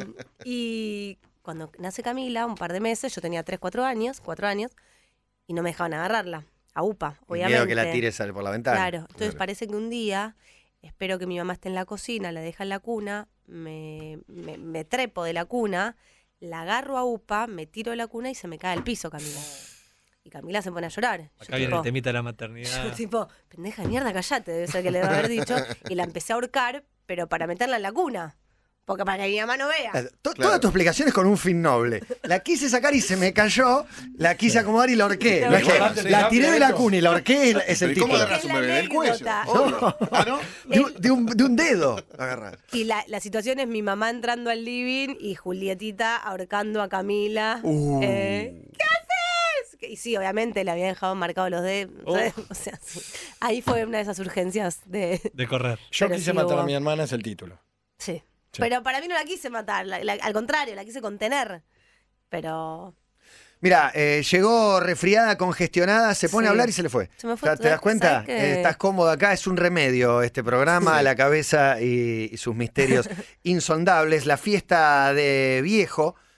Speaker 3: y cuando nace Camila, un par de meses, yo tenía tres, cuatro años, cuatro años, y no me dejaban agarrarla. A UPA,
Speaker 2: Y
Speaker 3: obviamente.
Speaker 2: miedo que la tires al- por la ventana.
Speaker 3: Claro, entonces
Speaker 5: Claro.
Speaker 3: parece que un día, espero que mi mamá esté en la cocina, la deja en la cuna, me, me, me trepo de la cuna, la agarro a UPA, me tiro de la cuna y se me cae al piso, Camila. Y Camila se pone a llorar. Yo
Speaker 4: Acá viene
Speaker 3: tipo-
Speaker 4: el temita de la
Speaker 3: yo
Speaker 4: maternidad.
Speaker 3: tipo, pendeja de mierda, callate, debe ser que le debe haber dicho. Y la empecé a ahorcar, pero para meterla en la cuna. Porque para que mi mamá no vea.
Speaker 2: Claro, to-
Speaker 5: Claro.
Speaker 2: Toda tu explicación es con un fin noble. La quise sacar y se me cayó, la quise acomodar y la horqué.
Speaker 3: Pero
Speaker 2: No es que
Speaker 5: bueno,
Speaker 2: la tiré de la
Speaker 6: esto.
Speaker 2: cuna y la horqué, es el
Speaker 5: ¿Pero ¿y cómo
Speaker 2: título.
Speaker 5: agarras un
Speaker 3: Es la
Speaker 5: bebé del cuello?
Speaker 3: anécdota.
Speaker 5: Obvio. Ah, ¿no?
Speaker 2: De, un- de un, de un dedo agarrar.
Speaker 3: Y la, la situación es mi mamá entrando al living y Julietita ahorcando a Camila.
Speaker 2: Uh.
Speaker 3: Eh, ¿Qué haces? Y sí, obviamente le había dejado marcados los dedos. ¿sabes? O sea, sí. Ahí fue una de esas urgencias de...
Speaker 4: De correr.
Speaker 6: Yo
Speaker 3: Pero
Speaker 6: quise
Speaker 3: sí
Speaker 6: matar
Speaker 3: hubo-
Speaker 6: a mi hermana es el título.
Speaker 3: Sí.
Speaker 6: Sí.
Speaker 3: Pero para mí no la quise matar, la- la- al contrario, la quise contener. Pero...
Speaker 2: Mira, eh, llegó resfriada, congestionada, se pone
Speaker 3: Sí.
Speaker 2: a hablar y se le fue.
Speaker 3: Se me fue
Speaker 2: O sea, ¿te das
Speaker 3: ¿sabes
Speaker 2: cuenta?
Speaker 3: qué?
Speaker 2: Eh, estás cómodo acá, es un remedio este programa, la cabeza y, y sus misterios insondables. La fiesta de viejo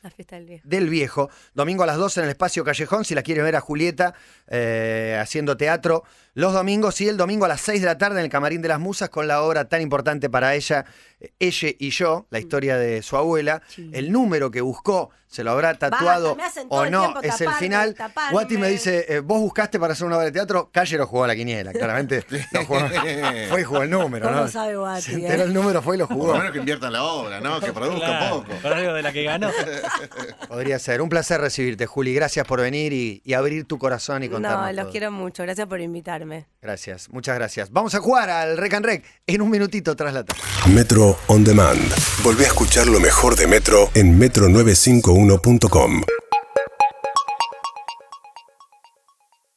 Speaker 3: La fiesta del viejo.
Speaker 2: del Viejo. Domingo a las doce en el Espacio Callejón, si la quieres ver a Julieta eh, haciendo teatro. Los domingos y el domingo a las seis de la tarde en el Camarín de las Musas con la obra tan importante para ella, Ella y yo, la historia de su abuela.
Speaker 3: Sí.
Speaker 2: El número que buscó, se lo habrá tatuado
Speaker 3: Basta, me hacen todo
Speaker 2: o
Speaker 3: el
Speaker 2: no,
Speaker 3: tiempo
Speaker 2: es el
Speaker 3: taparme,
Speaker 2: final.
Speaker 3: taparme.
Speaker 2: Guati me dice, eh, vos buscaste para hacer una obra de teatro, Calle no jugó a la quiniela, claramente. No jugó, fue y jugó el número,
Speaker 3: ¿Cómo
Speaker 2: ¿no?
Speaker 3: sabe Guati,
Speaker 2: Se enteró
Speaker 3: eh?
Speaker 2: el número, fue y lo
Speaker 5: Por lo
Speaker 2: jugó.
Speaker 5: menos que inviertan la obra, ¿no? Que produzca
Speaker 4: Claro,
Speaker 5: poco.
Speaker 4: por algo de la que ganó.
Speaker 2: Podría ser. Un placer recibirte, Juli. Gracias por venir y, y abrir tu corazón y contarnos
Speaker 3: No, los
Speaker 2: todo.
Speaker 3: quiero mucho. Gracias por invitarme.
Speaker 2: Gracias, muchas gracias. Vamos a jugar al Rec and Rec en un minutito tras la tarde.
Speaker 1: Metro On Demand. Volvé a escuchar lo mejor de Metro en metro novecientos cincuenta y uno punto com.